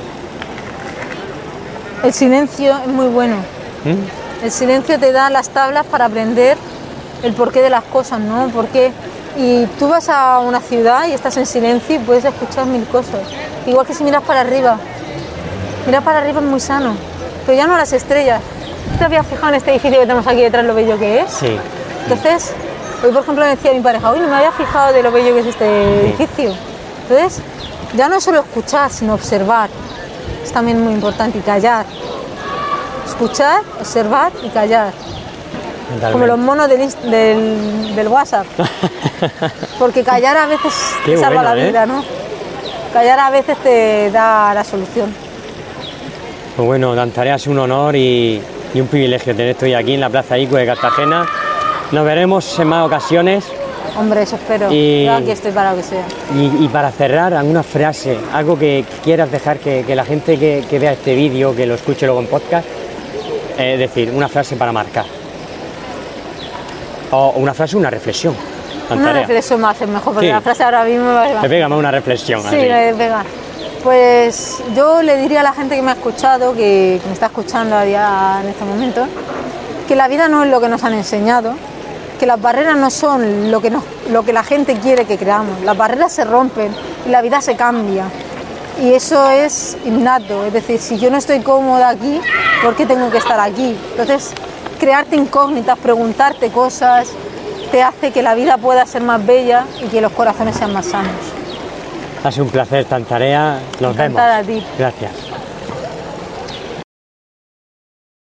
S2: El silencio es muy bueno. El silencio te da las tablas para aprender el porqué de las cosas, ¿no? Y tú vas a una ciudad y estás en silencio y puedes escuchar 1000 cosas. Igual que si miras para arriba. Mirar para arriba es muy sano, pero ya no las estrellas. ¿Tú te habías fijado en este edificio que tenemos aquí detrás lo bello que es?
S1: Sí.
S2: Entonces, hoy por ejemplo me decía mi pareja, hoy no me había fijado de lo bello que es este edificio. Entonces, ya no solo escuchar, sino observar. Es también muy importante, y callar. Escuchar, observar y callar. Totalmente. Como los monos del WhatsApp. Porque callar a veces te salva la vida, ¿no? Callar a veces te da la solución.
S1: Pues bueno, Tantarea, es un honor y un privilegio tenerte hoy aquí en la Plaza Icue de Cartagena. Nos veremos en más ocasiones.
S2: Hombre, eso espero. Yo aquí estoy para lo que sea.
S1: Y para cerrar, alguna frase, algo que quieras dejar que la gente que vea este vídeo, que lo escuche luego en podcast, es decir, una frase para marcar. O una frase, una reflexión. Tantarea.
S2: Una reflexión más es mejor, porque la frase ahora mismo va a...
S1: Me pega más una reflexión.
S2: Sí, me pega. Pues yo le diría a la gente que me ha escuchado, que me está escuchando ya en este momento, que la vida no es lo que nos han enseñado, que las barreras no son lo que la gente quiere que creamos. Las barreras se rompen y la vida se cambia. Y eso es innato, es decir, si yo no estoy cómoda aquí, ¿por qué tengo que estar aquí? Entonces, crearte incógnitas, preguntarte cosas, te hace que la vida pueda ser más bella y que los corazones sean más sanos.
S1: Ha sido un placer, Tantarea. Nos vemos.
S2: Encantada a ti.
S1: Gracias.